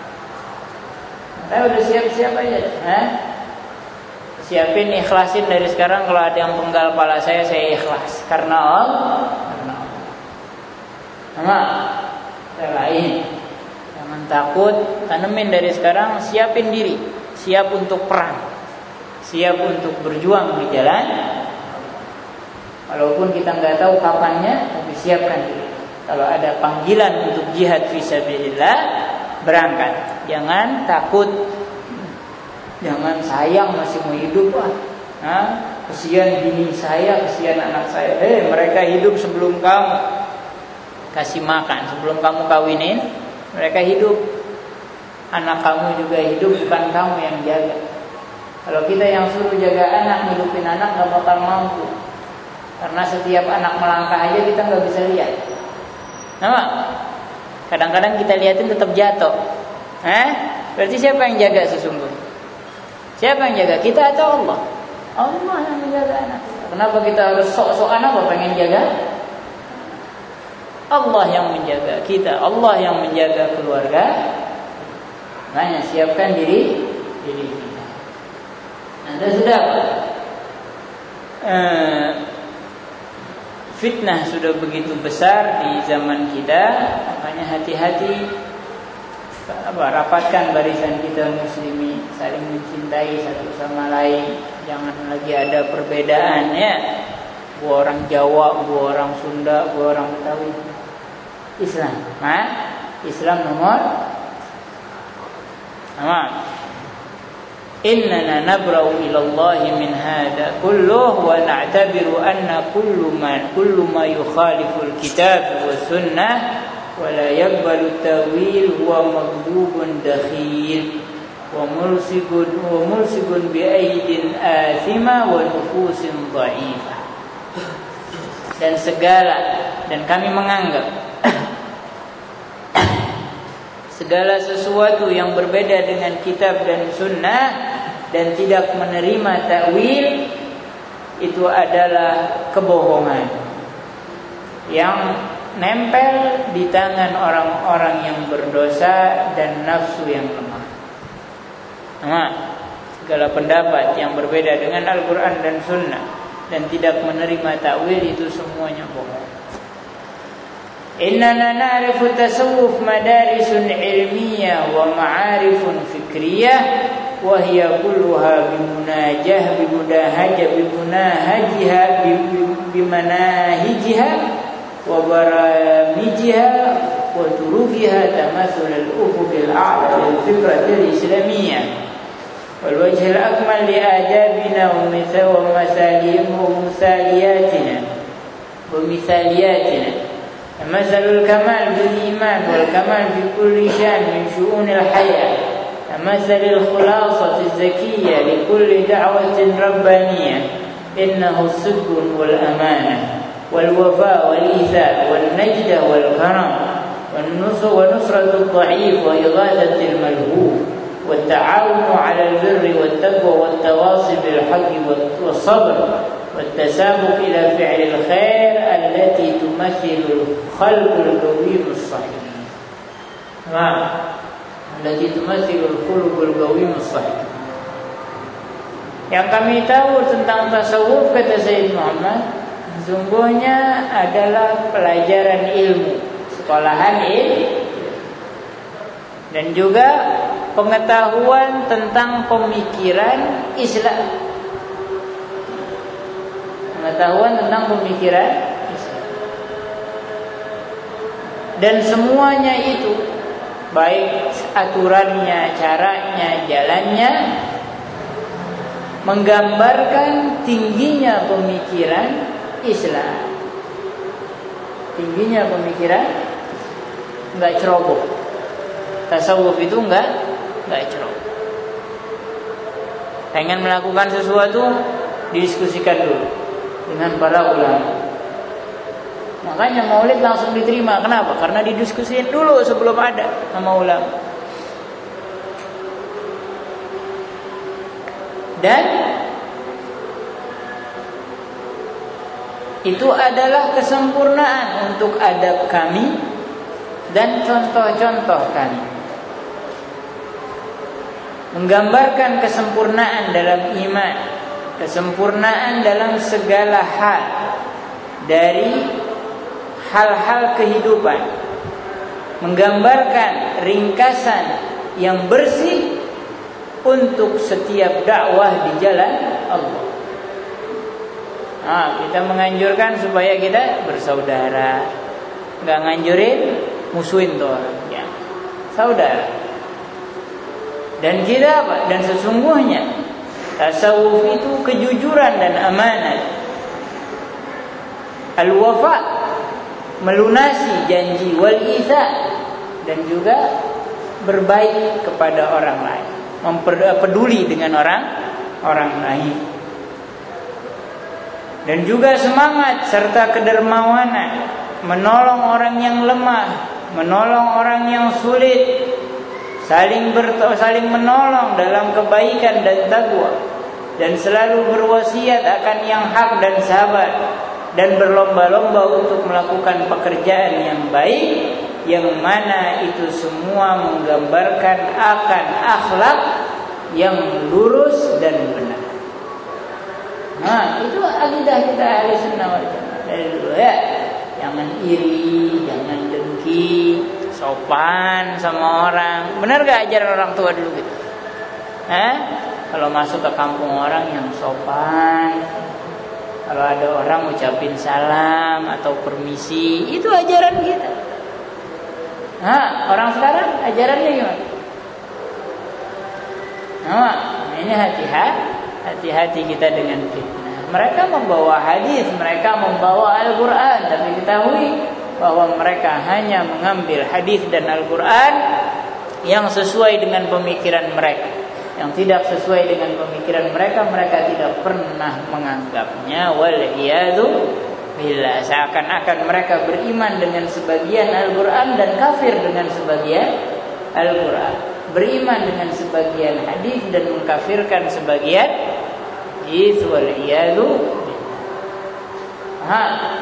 S1: Saya udah siap-siap aja, eh? Siapin, ikhlasin dari sekarang. Kalau ada yang penggal kepala saya, saya ikhlas karena Allah. Karena Allah. Sama, relain. Jangan takut. Tanemin dari sekarang. Siapin diri, siap untuk perang, siap untuk berjuang di jalan. Walaupun kita nggak tahu kapannya, tapi siapkan diri. Kalau ada panggilan untuk jihad fisabilillah, berangkat. Jangan takut. Jangan sayang masih mau hidup ah. Nah, kesian bini saya, kesian anak saya. Eh, hey, mereka hidup sebelum kamu kasih makan, sebelum kamu kawinin, mereka hidup. Anak kamu juga hidup, bukan kamu yang jaga. Kalau kita yang suruh jaga anak, hidupin anak, nggak bakal mampu. Karena setiap anak melangkah aja kita nggak bisa lihat. Nama, kadang-kadang kita lihatin tetap jatuh. Eh, berarti siapa yang jaga sesungguhnya? Siapa yang jaga? Kita atau Allah? Allah yang menjaga anak. Kenapa kita harus sok-sokan apa pengen jaga? Allah yang menjaga kita, Allah yang menjaga keluarga. Makanya siapkan diri diri kita. Anda sudah eh, fitnah sudah begitu besar di zaman kita, makanya hati-hati, apa, rapatkan barisan kita muslimin, saling mencintai satu sama lain, jangan lagi ada perbedaan ya. Gua orang Jawa, gua orang Sunda, gua orang Betawi. Islam, nah, Islam nomor nama. Innana nabra'u ilallahi min hada kulluh wa na'tabiru anna kullu ma kullu ma yukhaliful kitab wa sunnah ولا يقبل التأويل هو مغلوب دخيل وملصق وملصق بأيد آثمة ونفوس ضعيفة. Dan segala, dan kami menganggap segala sesuatu yang berbeda dengan kitab dan sunnah dan tidak menerima takwil itu adalah kebohongan yang nempel di tangan orang-orang yang berdosa dan nafsu yang lemah. Nah, segala pendapat yang berbeda dengan Al-Quran dan Sunnah dan tidak menerima takwil itu semuanya bohong. Innana na'rifu tasawuf madarisun ilmiyah wa ma'arifun fikriyah wa hiya kulluha bimunajah bimunahajah bimunahajiha bimanahijiha wa baramijiha wa turukiha tamathul al-ufuq al-a'la lil-fikrah al-islamiyah والوجه الأكمل لآدابنا ومثالياتنا ومثالياتنا مثل الكمال بالإيمان والكمال في كل شأن من شؤون الحياة مثل الخلاصة الزكية لكل دعوة ربانية إنه الصدق والأمانة والوفاء والإيثار والنجدة والكرم ونصرة الضعيف وإغاثة الملهوف والتعاون على البر والتقوى والتواصي بالحق والصبر والتسابق إلى فعل الخير التي تمثل الخلق القويم الصحيح. نعم، التي تمثل الخلق القويم الصحيح. Yang kami tahu tentang tasawuf, kata Sayyid Muhammad, sesungguhnya adalah pelajaran ilmu, sekolahan ilmu, dan juga pengetahuan tentang pemikiran Islam. Pengetahuan tentang pemikiran Islam. Dan semuanya itu, baik aturannya, caranya, jalannya, menggambarkan tingginya pemikiran Islam. Tingginya pemikiran, enggak ceroboh. Tasawuf itu enggak enggak ceroboh. Pengen melakukan sesuatu, didiskusikan dulu dengan para ulama. Makanya maulid langsung diterima. Kenapa? Karena didiskusikan dulu sebelum ada sama ulama. Dan itu adalah kesempurnaan untuk adab kami dan contoh-contoh kami, menggambarkan kesempurnaan dalam iman, kesempurnaan dalam segala hal dari hal-hal kehidupan, menggambarkan ringkasan yang bersih untuk setiap dakwah di jalan Allah. Nah, kita menganjurkan supaya kita bersaudara, nggak nganjurin musuhin tuh orang, ya, saudara. Dan kita apa? Dan sesungguhnya tasawuf itu kejujuran dan amanah. Al-wafa, melunasi janji, wal itha, dan juga berbaik kepada orang lain, mempeduli dengan orang orang lain. Dan juga semangat serta kedermawanan, menolong orang yang lemah, menolong orang yang sulit, saling berto, saling menolong dalam kebaikan dan takwa, dan selalu berwasiat akan yang hak dan sabar, dan berlomba-lomba untuk melakukan pekerjaan yang baik, yang mana itu semua menggambarkan akan akhlak yang lurus dan benar. Nah, itu akidah kita ahli sunnah wal jamaah dari dulu, ya. Jangan iri, jangan dengki, sopan sama orang. Benar gak ajaran orang tua dulu gitu? Eh? Kalau masuk ke kampung orang yang sopan, kalau ada orang ucapin salam atau permisi, itu ajaran kita. Nah, orang sekarang ajarannya gimana? Nah, ini hati-hati, hati-hati kita dengan fitnah. Mereka membawa hadis, mereka membawa Al-Quran, tapi ketahui bahwa mereka hanya mengambil hadis dan Al-Quran yang sesuai dengan pemikiran mereka. Yang tidak sesuai dengan pemikiran mereka, mereka tidak pernah menganggapnya. Wal'iyadu billah. Seakan-akan mereka beriman dengan sebagian Al-Quran dan kafir dengan sebagian Al-Quran. Beriman dengan sebagian hadis dan mengkafirkan sebagian hadis. Wal'iyadu billah.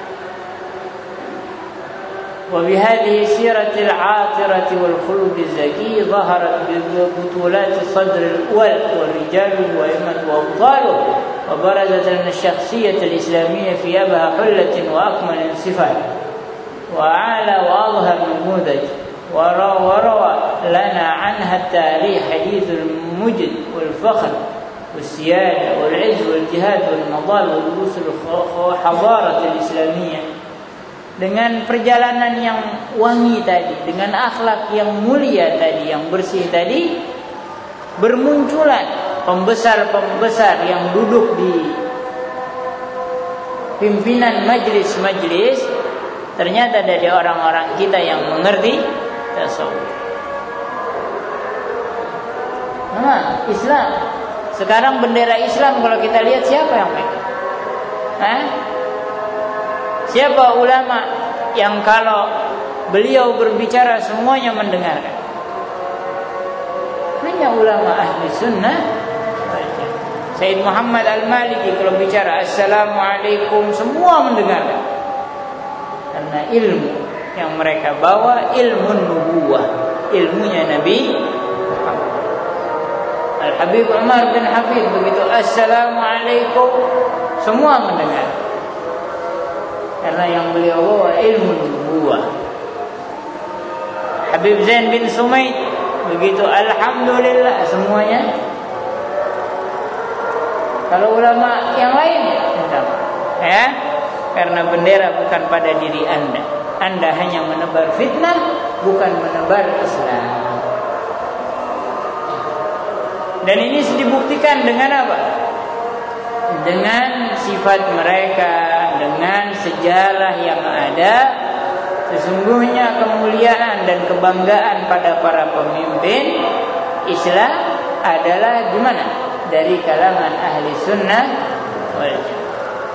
S1: وبهذه السيرة العاطرة والخلود الزكي ظهرت ببطولات الصدر الأول والرجال وأئمة وأبطاله، وبرزت لنا الشخصية الإسلامية في أبهى حلة وأكمل صفات وأعلى وأظهر نموذج، وروى لنا عنها التاريخ حديث المجد والفخر والسيادة والعز والجهاد والنضال والدروس الحضارة الإسلامية. Dengan perjalanan yang wangi tadi, dengan akhlak yang mulia tadi, yang bersih tadi, bermunculan pembesar-pembesar yang duduk di pimpinan majlis-majlis. Ternyata dari orang-orang kita yang mengerti tasawuf. Nah, Islam. Sekarang bendera Islam kalau kita lihat siapa yang pegang? Hah? Siapa ulama yang kalau beliau berbicara semuanya mendengarkan? Hanya ulama ahli sunnah. Sayyid Muhammad Al-Maliki kalau bicara Assalamualaikum semua mendengarkan. Karena ilmu yang mereka bawa ilmu nubuwah, ilmunya Nabi Muhammad. Al-Habib Umar bin Hafid begitu Assalamualaikum semua mendengar. Karena yang beliau bawa ilmu nubuwah. Habib Zain bin Sumaid begitu alhamdulillah semuanya. Kalau ulama yang lain ya, karena bendera bukan pada diri Anda. Anda hanya menebar fitnah, bukan menebar Islam. Dan ini dibuktikan dengan apa? Dengan sifat mereka, dengan sejarah yang ada. Sesungguhnya kemuliaan dan kebanggaan pada para pemimpin Islam adalah gimana? Dari kalangan ahli sunnah wal jamaah.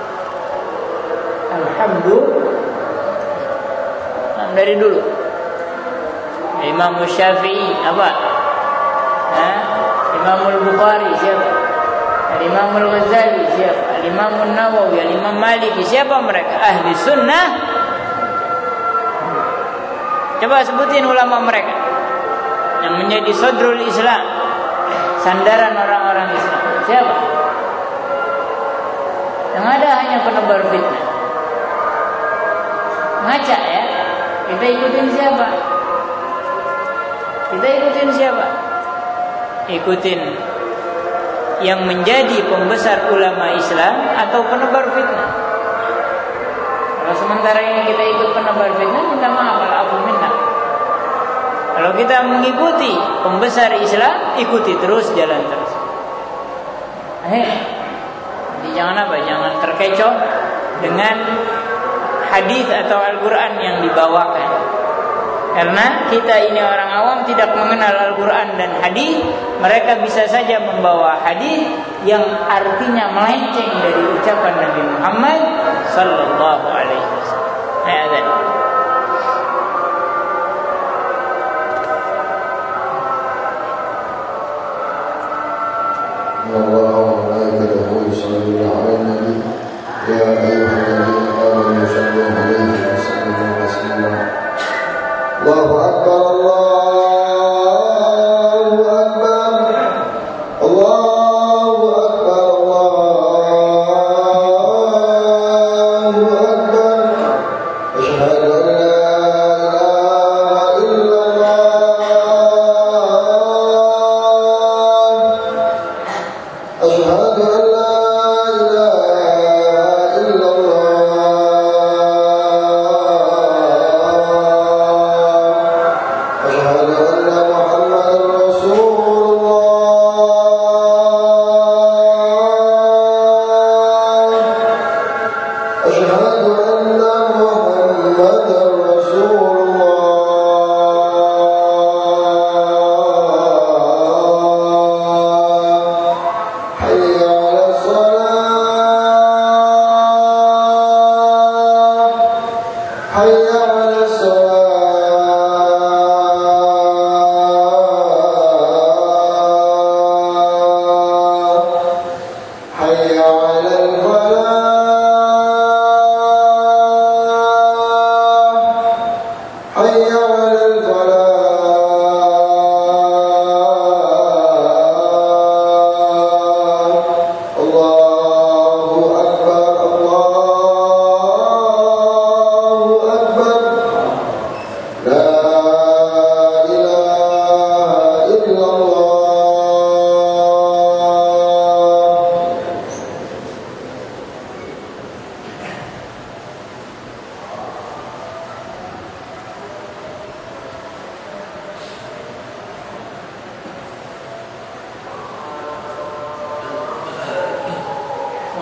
S1: Alhamdulillah. Dari dulu Imam Syafi'i apa? Ha? Imam Al-Bukhari siapa? Al-Imam Al-Ghazali siapa? Al-Imam An-Nawawi, Al-Imam Maliki siapa mereka? Ahli sunnah. Coba sebutin ulama mereka yang menjadi sadrul Islam, sandaran orang-orang Islam. Siapa? Yang ada hanya penebar fitnah. Ngaca ya. Kita ikutin siapa? Kita ikutin siapa? Ikutin yang menjadi pembesar ulama Islam atau penebar fitnah. Kalau sementara ini kita ikut penebar fitnah, minta maaf, al-afu minna. Kalau kita mengikuti pembesar Islam, ikuti terus, jalan terus. Eh, jadi jangan apa? Jangan terkecoh dengan hadis atau Al-Quran yang dibawakan. Karena kita ini orang awam tidak mengenal Al-Quran dan hadis, mereka bisa saja membawa hadis yang artinya melenceng dari ucapan Nabi Muhammad sallallahu alaihi wasallam. Ayat.
S2: Allah wa malaikatahu yusalluna 'alan nabi ya ayyuhalladzina amanu sallu 'alaihi wa sallimu taslima. Allahu akbar, Allahu akbar, Allahu akbar, Allahu akbar. Asyhadu an la ilaha illallah. Asyhadu an la ilaha illallah. Asyhadu anna Muhammadar Rasulullah.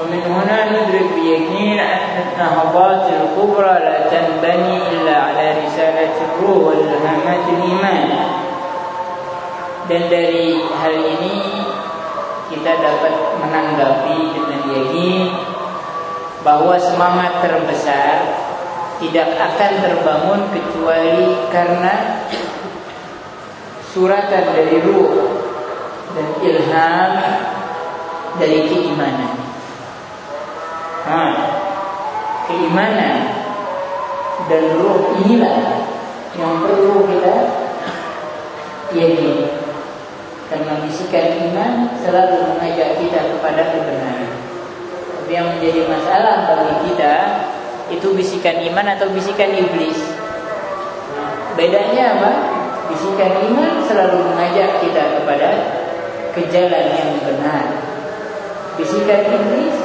S1: ومن هنا ندرك بيقين أن النهضات الكبرى لا تنبني إلا على رسالة الروح والإلهامات الإيمان. Dan dari hal ini kita dapat menanggapi dengan yakin bahwa semangat terbesar tidak akan terbangun kecuali karena suratan dari ruh dan ilham dari keimanan. Nah, keimanan dan ruh inilah yang perlu kita yakini, karena bisikan iman selalu mengajak kita kepada kebenaran. Tapi yang menjadi masalah bagi kita itu bisikan iman atau bisikan iblis. Bedanya apa? Bisikan iman selalu mengajak kita kepada ke jalan yang benar. Bisikan iblis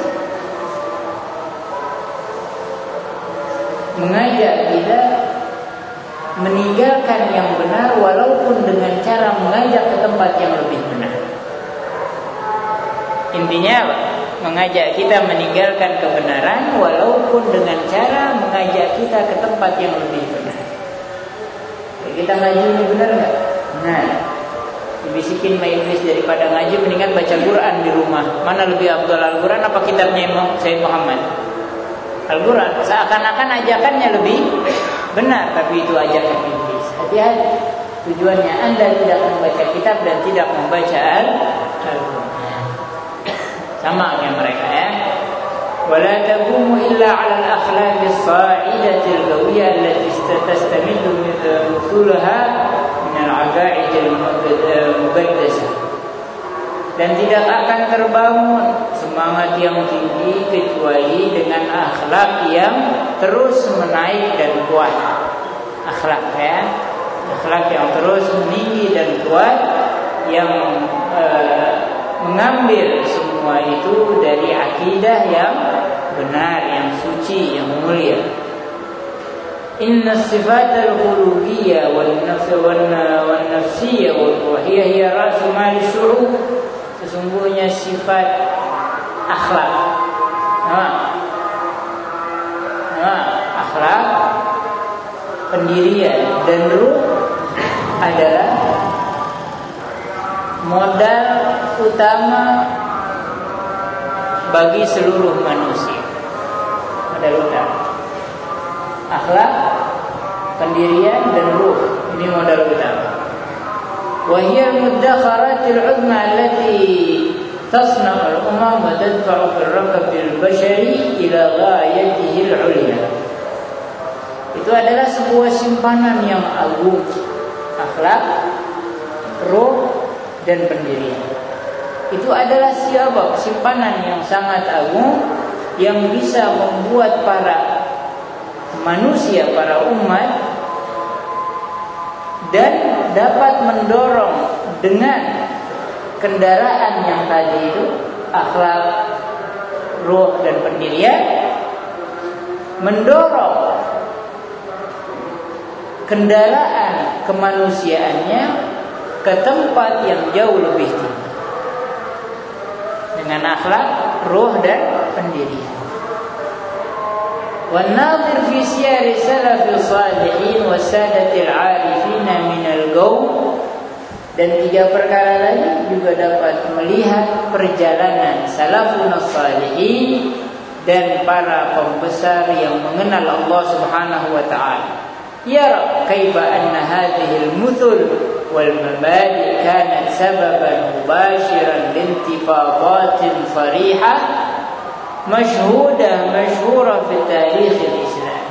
S1: mengajak kita meninggalkan yang benar walaupun dengan cara mengajak ke tempat yang lebih benar. Intinya apa? Mengajak kita meninggalkan kebenaran walaupun dengan cara mengajak kita ke tempat yang lebih benar. Kita ngaji ini benar nggak? Nah, dibisikin sama iblis daripada ngaji mendingan baca Quran di rumah. Mana lebih afdal, Al-Quran apa kitabnya Imam Sayyid Muhammad? Al-Quran. Seakan-akan ajakannya lebih benar, tapi itu ajakan iblis. Hati-hati. Tujuannya Anda tidak membaca kitab dan tidak membaca Al-Quran. Sama dengan mereka ya. ولا تقوم إلا على الأخلاق الصاعدة القوية التي تستمد مثلها من العقائد المقدسة. Dan tidak akan terbangun semangat yang tinggi kecuali dengan akhlak yang terus menaik dan kuat. Akhlak ya, akhlak yang terus meninggi dan kuat, yang eh, mengambil semua itu dari akidah yang benar, yang suci, yang mulia. Inna sifat al-khuluqiyya wal-nafsiyya wal-ruhiyya hiya ra'su mali syu'ub. Sesungguhnya sifat akhlak, nah, nah, akhlak, pendirian dan ruh adalah modal utama bagi seluruh manusia. Modal utama. Akhlak, pendirian dan ruh, ini modal utama. Wa hiya al-mudakharatul 'uzma allati tasna'u al-umam wa tadfa'u fil rakab al-bashari ila ghayatihi al-'ulya. Itu adalah sebuah simpanan yang agung. Akhlak, ruh dan pendirian. Itu adalah siapa? Simpanan yang sangat agung yang bisa membuat para manusia, para umat, dan dapat mendorong dengan kendaraan yang tadi itu, akhlak, ruh dan pendirian, mendorong kendaraan kemanusiaannya ke tempat yang jauh lebih tinggi dengan akhlak, ruh dan pendirian. وَالنَّاظِرْ فِي سِيَارِ سَلَفِ الصَّالِحِينَ وَسَادَةِ الْعَارِفِينَ مِنَ الْقَوْمِ. Dan tiga perkara lagi juga dapat melihat perjalanan salafun as-salihin dan para pembesar yang mengenal Allah Subhanahu wa taala. Yara kaifa anna hadhihi al-muthul wal mabadi kanat sababan mubashiran lintifadatin farihah masyhudah masyhura fi tarikh al-Islam.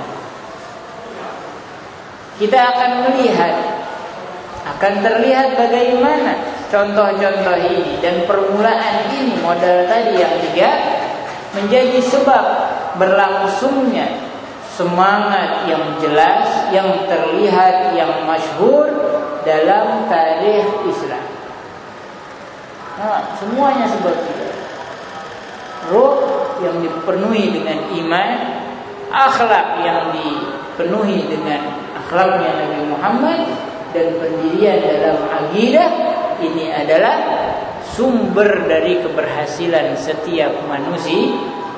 S1: Kita akan melihat, akan terlihat bagaimana contoh-contoh ini dan permulaan ini, modal tadi yang tiga, menjadi sebab berlangsungnya semangat yang jelas, yang terlihat, yang masyhur dalam tarikh Islam. Nah, semuanya sebab itu. Ruh yang dipenuhi dengan iman, akhlak yang dipenuhi dengan akhlaknya Nabi Muhammad, dan pendirian dalam akidah, ini adalah sumber dari keberhasilan setiap manusia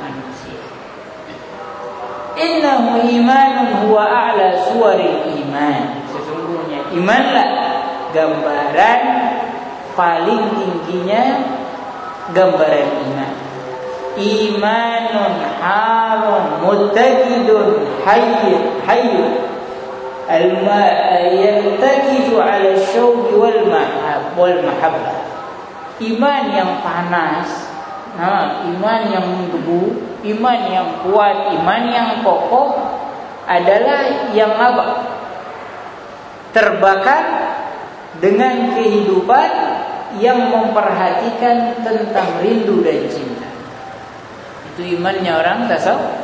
S1: Innahu imanun huwa a'la suwaril iman. Sesungguhnya imanlah gambaran paling tingginya gambaran iman. Imanun halun muttaqidun hayy hayy alma yantakizu ala syauqi wal mahab wal mahabbah. Iman yang panas, nah, iman yang menggebu, iman yang kuat, iman yang kokoh adalah yang apa? Terbakar dengan kehidupan yang memperhatikan tentang rindu dan cinta. Itu imannya orang tasawuf.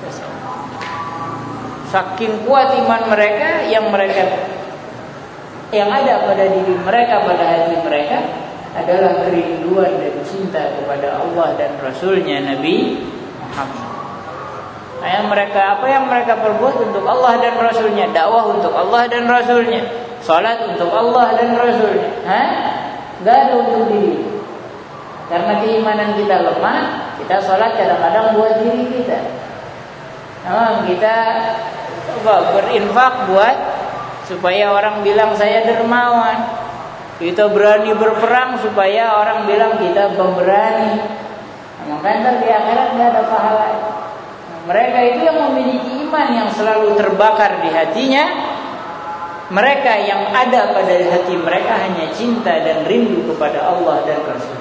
S1: Saking kuat iman mereka, yang mereka yang ada pada diri mereka, pada hati mereka adalah kerinduan dan cinta kepada Allah dan Rasulnya Nabi Muhammad. Yang mereka, apa yang mereka perbuat untuk Allah dan Rasulnya, dakwah untuk Allah dan Rasulnya, salat untuk Allah dan Rasulnya, Hah? Gak ada untuk diri. Karena keimanan kita lemah, kita salat kadang-kadang buat diri kita. Nah, kita coba berinfak buat supaya orang bilang saya dermawan. Kita berani berperang supaya orang bilang kita pemberani. Nah, maka nanti di akhirat tidak ada pahala. Nah, mereka itu yang memiliki iman yang selalu terbakar di hatinya. Mereka yang ada pada hati mereka hanya cinta dan rindu kepada Allah dan Rasul.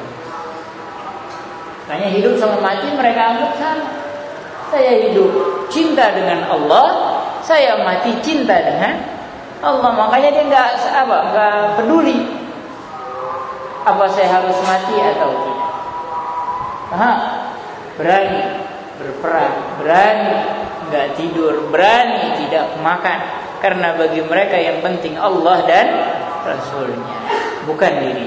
S1: Hanya hidup sama mati mereka anggap sama. Saya hidup cinta dengan Allah, saya mati cinta dengan Allah. Makanya dia nggak apa, nggak peduli apa saya harus mati atau tidak. Aha, berani berperang, berani nggak tidur, berani tidak makan. Karena bagi mereka yang penting Allah dan Rasulnya, bukan diri.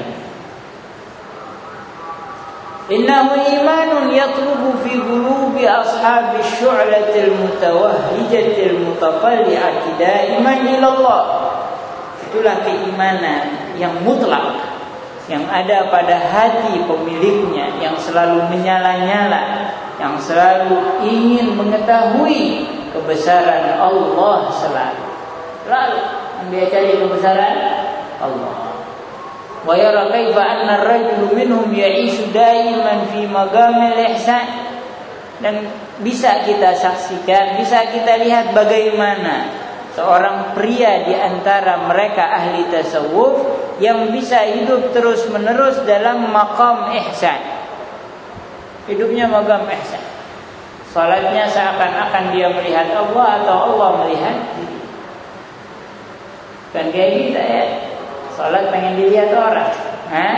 S1: Innahu imanun yatlubu fi qulubi ashabi syu'latil mutawahhijatil mutaqalli'ati daiman ila Allah. Itulah keimanan yang mutlak yang ada pada hati pemiliknya, yang selalu menyala-nyala, yang selalu ingin mengetahui kebesaran Allah selalu. Lalu dia cari kebesaran Allah. Wa yara kaifa anna ar-rajulu minhum ya'ishu daiman fi maqamil ihsan. Dan bisa kita saksikan, bisa kita lihat bagaimana seorang pria di antara mereka ahli tasawuf yang bisa hidup terus-menerus dalam maqam ihsan. Hidupnya maqam ihsan. Salatnya seakan-akan dia melihat Allah atau Allah melihat diri. Kan kayak kita ya. Salat pengen dilihat orang. Hah?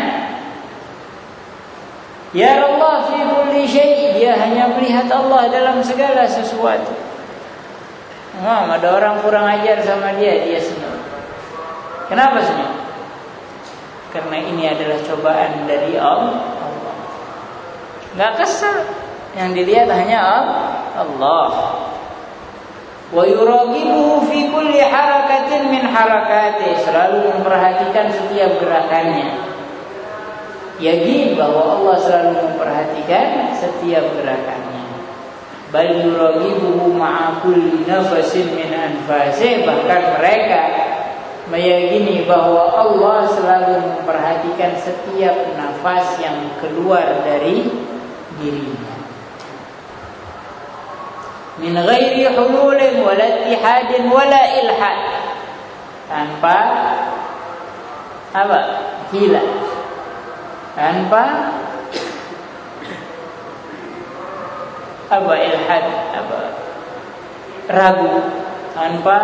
S1: Ya Allah fi kulli syai', dia hanya melihat Allah dalam segala sesuatu. Wah, ada orang kurang ajar sama dia, dia senyum. Kenapa senyum? Karena ini adalah cobaan dari Allah. Enggak kesal. Yang dilihat hanya Allah. Wa yuraqibuhu fi kulli harakatin min harakati, selalu memperhatikan setiap gerakannya. Yakin bahwa Allah selalu memperhatikan setiap gerakannya. Bal yuraqibuhu ma'a kulli nafasin min anfasi, bahkan mereka meyakini bahwa Allah selalu memperhatikan setiap nafas yang keluar dari dirinya. Min ghairi hululin wala ittihadin wala ilhad, tanpa apa? Gila, tanpa apa? Ilhad, apa? Ragu, tanpa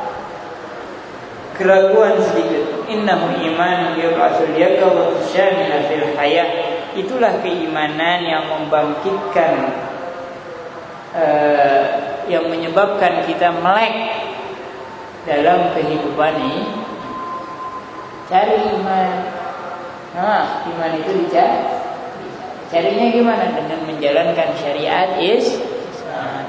S1: keraguan sedikit. Innahu iman yab'atsul yaqظة syamila fil hayah. Itulah keimanan yang membangkitkan, Uh, yang menyebabkan kita melek dalam kehidupan ini. Cari iman. Nah, iman itu dicari. Carinya gimana? Dengan menjalankan syariat Islam.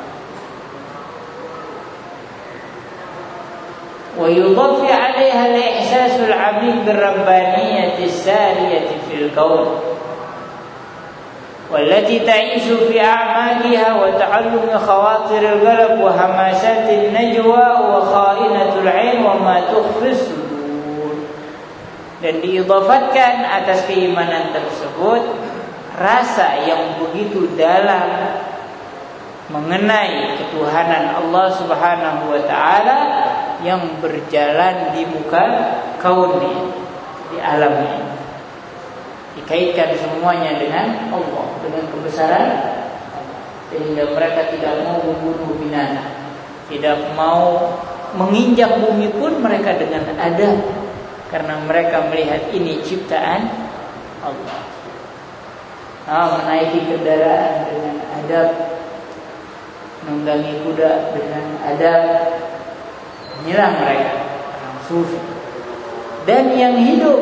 S1: Wa yudhafi 'alaiha al-ihsasul 'amim bir-rabbaniyati as-sariyati fil kaun. wallati ta'ishu fi a'maliha wa ta'allumi khawatiril qalb wa hamasatin najwa wa kha'inatul 'ain wa ma tukhfis sudur. Dan diidhafatkan atas keimanan tersebut rasa yang begitu dalam mengenai ketuhanan Allah Subhanahu wa taala yang berjalan di muka kaun ini, di alam ini. Dikaitkan semuanya dengan Allah, dengan kebesaran, sehingga mereka tidak mau membunuh binatang, tidak mau menginjak bumi pun mereka dengan adab, karena mereka melihat ini ciptaan Allah. Ah, menaiki kendaraan dengan adab, menunggangi kuda dengan adab. Inilah mereka orang sufi. Dan yang hidup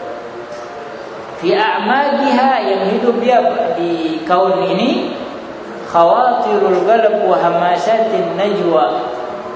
S1: fi a'magiha, yang hidup dia di kaun ini, khawatirul qalb wa hamasatin najwa,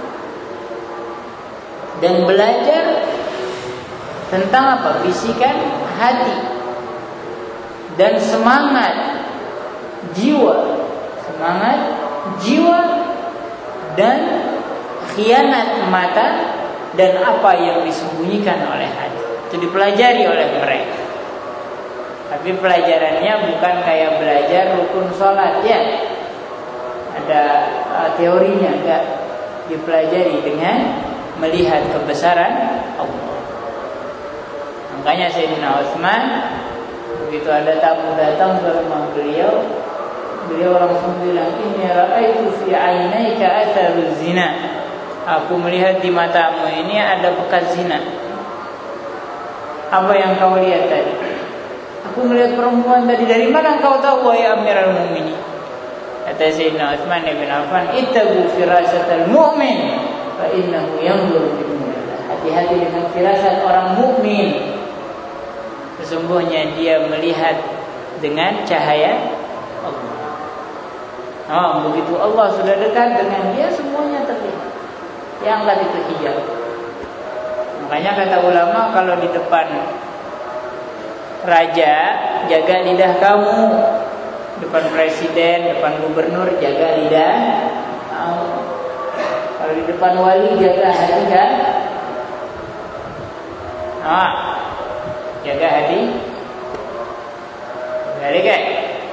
S1: dan belajar tentang apa? Bisikan hati dan semangat jiwa, semangat jiwa dan khianat mata dan apa yang disembunyikan oleh hati. Itu dipelajari oleh mereka. Tapi pelajarannya bukan kayak belajar rukun sholat ya, ada uh, teorinya, enggak. Dipelajari dengan melihat kebesaran Allah. Makanya Sayyidina Utsman begitu ada tamu datang ke rumah beliau, beliau langsung bilang, "Inni ra'aitu fi 'ainaika atharu zina." Aku melihat di matamu ini ada bekas zina. Apa yang kau lihat tadi? Aku melihat perempuan tadi. Dari mana kau tahu wahai Amirul Mukminin? Kata Sayyidina Utsman bin Affan, "Ittabu firasatal mu'min fa innahu yanzuru bi nurillah." Hati-hati dengan firasat orang mukmin. Sesungguhnya dia melihat dengan cahaya Allah. Oh, begitu Allah sudah dekat dengan dia, semuanya terlihat. Yang angkat itu hijab. Makanya kata ulama, kalau di depan raja, jaga lidah kamu. Depan presiden, depan gubernur, jaga lidah kamu. Kalau di depan wali, jaga hati kan? Ah, jaga hati. Jadi kayak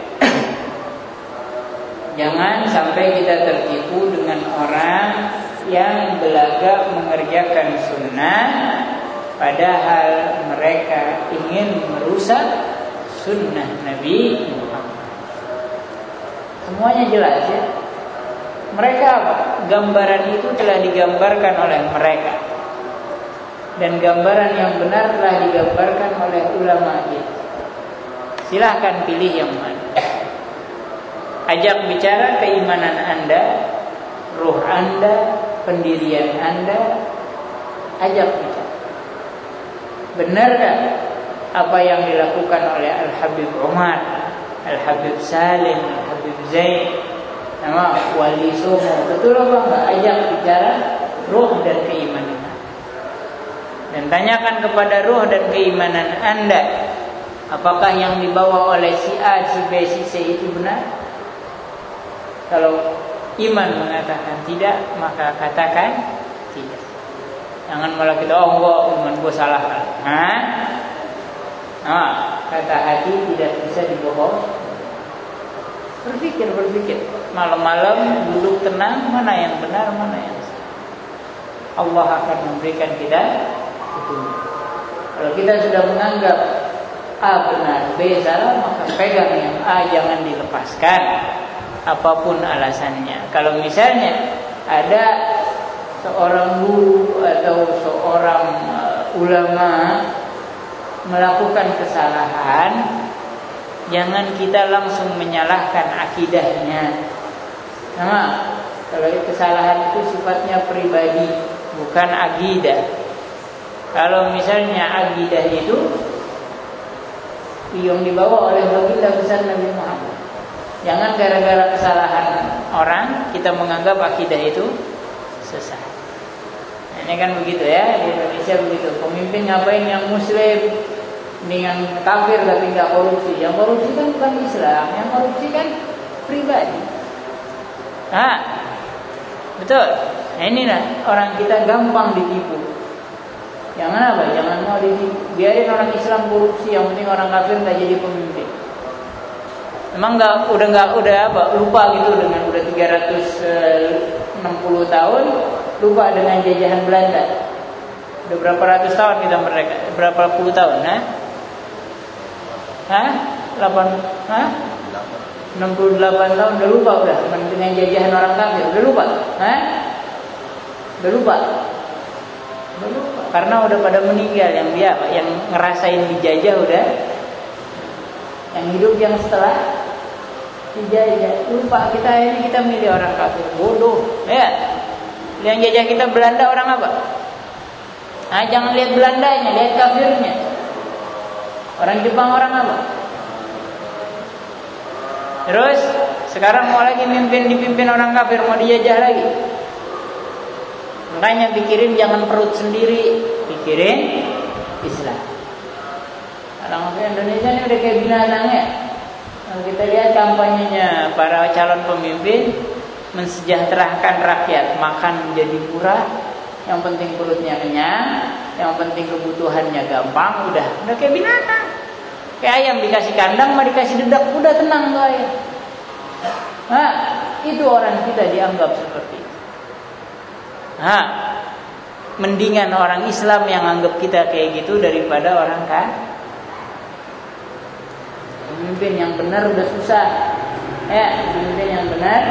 S1: jangan sampai kita tertipu dengan orang yang belagak mengerjakan sunnah, padahal mereka ingin merusak sunnah Nabi Muhammad. Semuanya jelas ya. Mereka apa? Gambaran itu telah digambarkan oleh mereka, dan gambaran yang benar telah digambarkan oleh ulama kita. Silahkan pilih yang mana. Ajak bicara keimanan Anda, ruh Anda, pendirian Anda, ajak bicara. Benarkah apa yang dilakukan oleh Al-Habib Umar, Al-Habib Salim, Al-Habib Zaid, nama Wali Songo? Betul apa enggak? Ajak bicara ruh dan keimanan. Dan tanyakan kepada ruh dan keimanan Anda, apakah yang dibawa oleh si A, si B, si C itu benar? Kalau iman mengatakan tidak, maka katakan tidak. Jangan malah kita, oh enggak, iman gue salah. Hah? Nah, kata hati tidak bisa dibohong. Berpikir, berpikir. Malam-malam duduk tenang, mana yang benar, mana yang salah. Allah akan memberikan kita petunjuk. Kalau kita sudah menganggap A benar, B salah, maka pegang yang A, jangan dilepaskan. Apapun alasannya. Kalau misalnya ada seorang guru atau seorang uh, ulama melakukan kesalahan, jangan kita langsung menyalahkan akidahnya. Nah, kalau kesalahan itu sifatnya pribadi, bukan akidah. Kalau misalnya akidah itu yang dibawa oleh baginda besar Nabi Muhammad, jangan gara-gara kesalahan orang kita menganggap akidah itu sesat. Nah, ini kan begitu ya, di Indonesia begitu. Pemimpin ngapain yang muslim? Mendingan kafir tapi nggak korupsi. Yang korupsi kan bukan Islam, yang korupsi kan pribadi. Nah, betul. Nah, ini lah orang kita gampang ditipu. Jangan apa? Jangan mau ditipu. Biarin orang Islam korupsi, yang penting orang kafir nggak jadi pemimpin. Emang nggak, udah nggak, udah apa? Lupa gitu dengan udah tiga ratus enam puluh tahun, lupa dengan jajahan Belanda. Udah berapa ratus tahun kita merdeka? Berapa puluh tahun? Nah, hah? delapan, hah? enam puluh delapan tahun udah lupa udah dengan jajahan orang kafir. Udah lupa? Hah? Udah lupa? Udah lupa. Karena udah pada meninggal yang dia, yang ngerasain dijajah udah. Yang hidup yang setelah dijajah. Lupa kita ini kita milih orang kafir. Bodoh. Ya. Yang jajah kita Belanda orang apa? Nah, jangan lihat Belandanya, lihat kafirnya. Orang Jepang orang apa? Terus sekarang mau lagi mimpin dipimpin orang kafir, mau dijajah lagi. Makanya pikirin jangan perut sendiri, pikirin Islam. Orang Indonesia ini udah kayak binatang ya. Kalau kita lihat kampanyenya para calon pemimpin, mensejahterakan rakyat, makan jadi murah, yang penting perutnya kenyang, yang penting kebutuhannya gampang, udah, udah kayak binatang. Kayak ayam dikasih kandang, mah dikasih dedak, udah tenang tuh ayam. Nah, itu orang kita dianggap seperti itu. Nah, mendingan orang Islam yang anggap kita kayak gitu daripada orang kafir. Pemimpin yang benar udah susah. Ya, pemimpin yang benar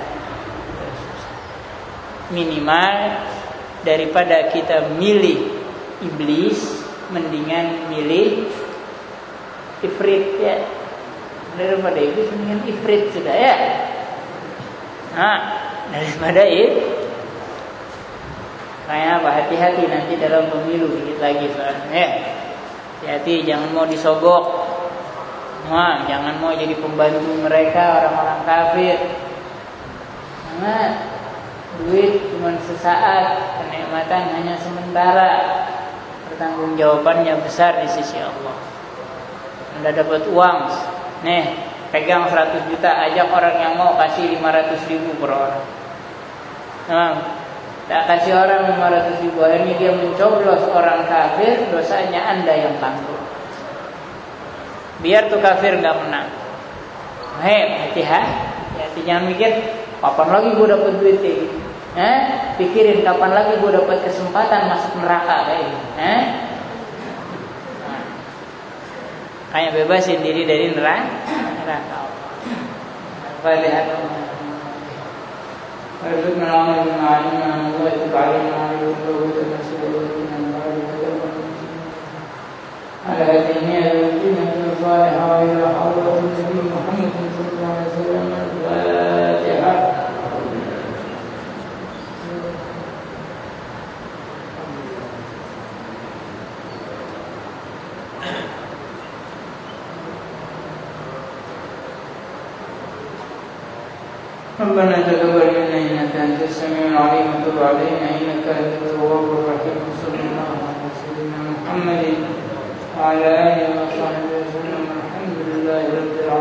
S1: minimal daripada kita milih iblis, mendingan milih ifrit ya. Daripada iblis mendingan ifrit sudah ya. Nah, daripada itu kayak apa? Hati-hati nanti dalam pemilu dikit lagi soalnya ya. Hati-hati jangan mau disogok. Nah, jangan mau jadi pembantu mereka orang-orang kafir. Nah, duit cuma sesaat, kenikmatan hanya sementara. Pertanggungjawabannya besar di sisi Allah. Anda dapat uang, nih pegang seratus juta, ajak orang yang mau kasih lima ratus ribu per orang. Nah, tak kasih orang lima ratus ribu, akhirnya dia mencoblos orang kafir, dosanya Anda yang tanggung. Biar tuh kafir nggak menang. Hei, hati-hati, jangan mikir kapan lagi gue dapat duit kayak gitu. Eh, pikirin kapan lagi gue dapat kesempatan masuk neraka kayak gitu. Eh, nah, kayak bebasin diri dari neraka. Neraka. Fatiha. Warzuqna al-ilma wa taqabbal على هدينا ويؤتينا من الصالحة وإلى حضرة النبي محمد صلى الله عليه وسلم الفاتحة. ربنا تقبل منا إنك أنت السميع العليم وتب علينا إنك أنت التواب الرحيم. صلى الله على سيدنا محمد وعلى آله وصحبه وسلم. الحمد لله رب العالمين.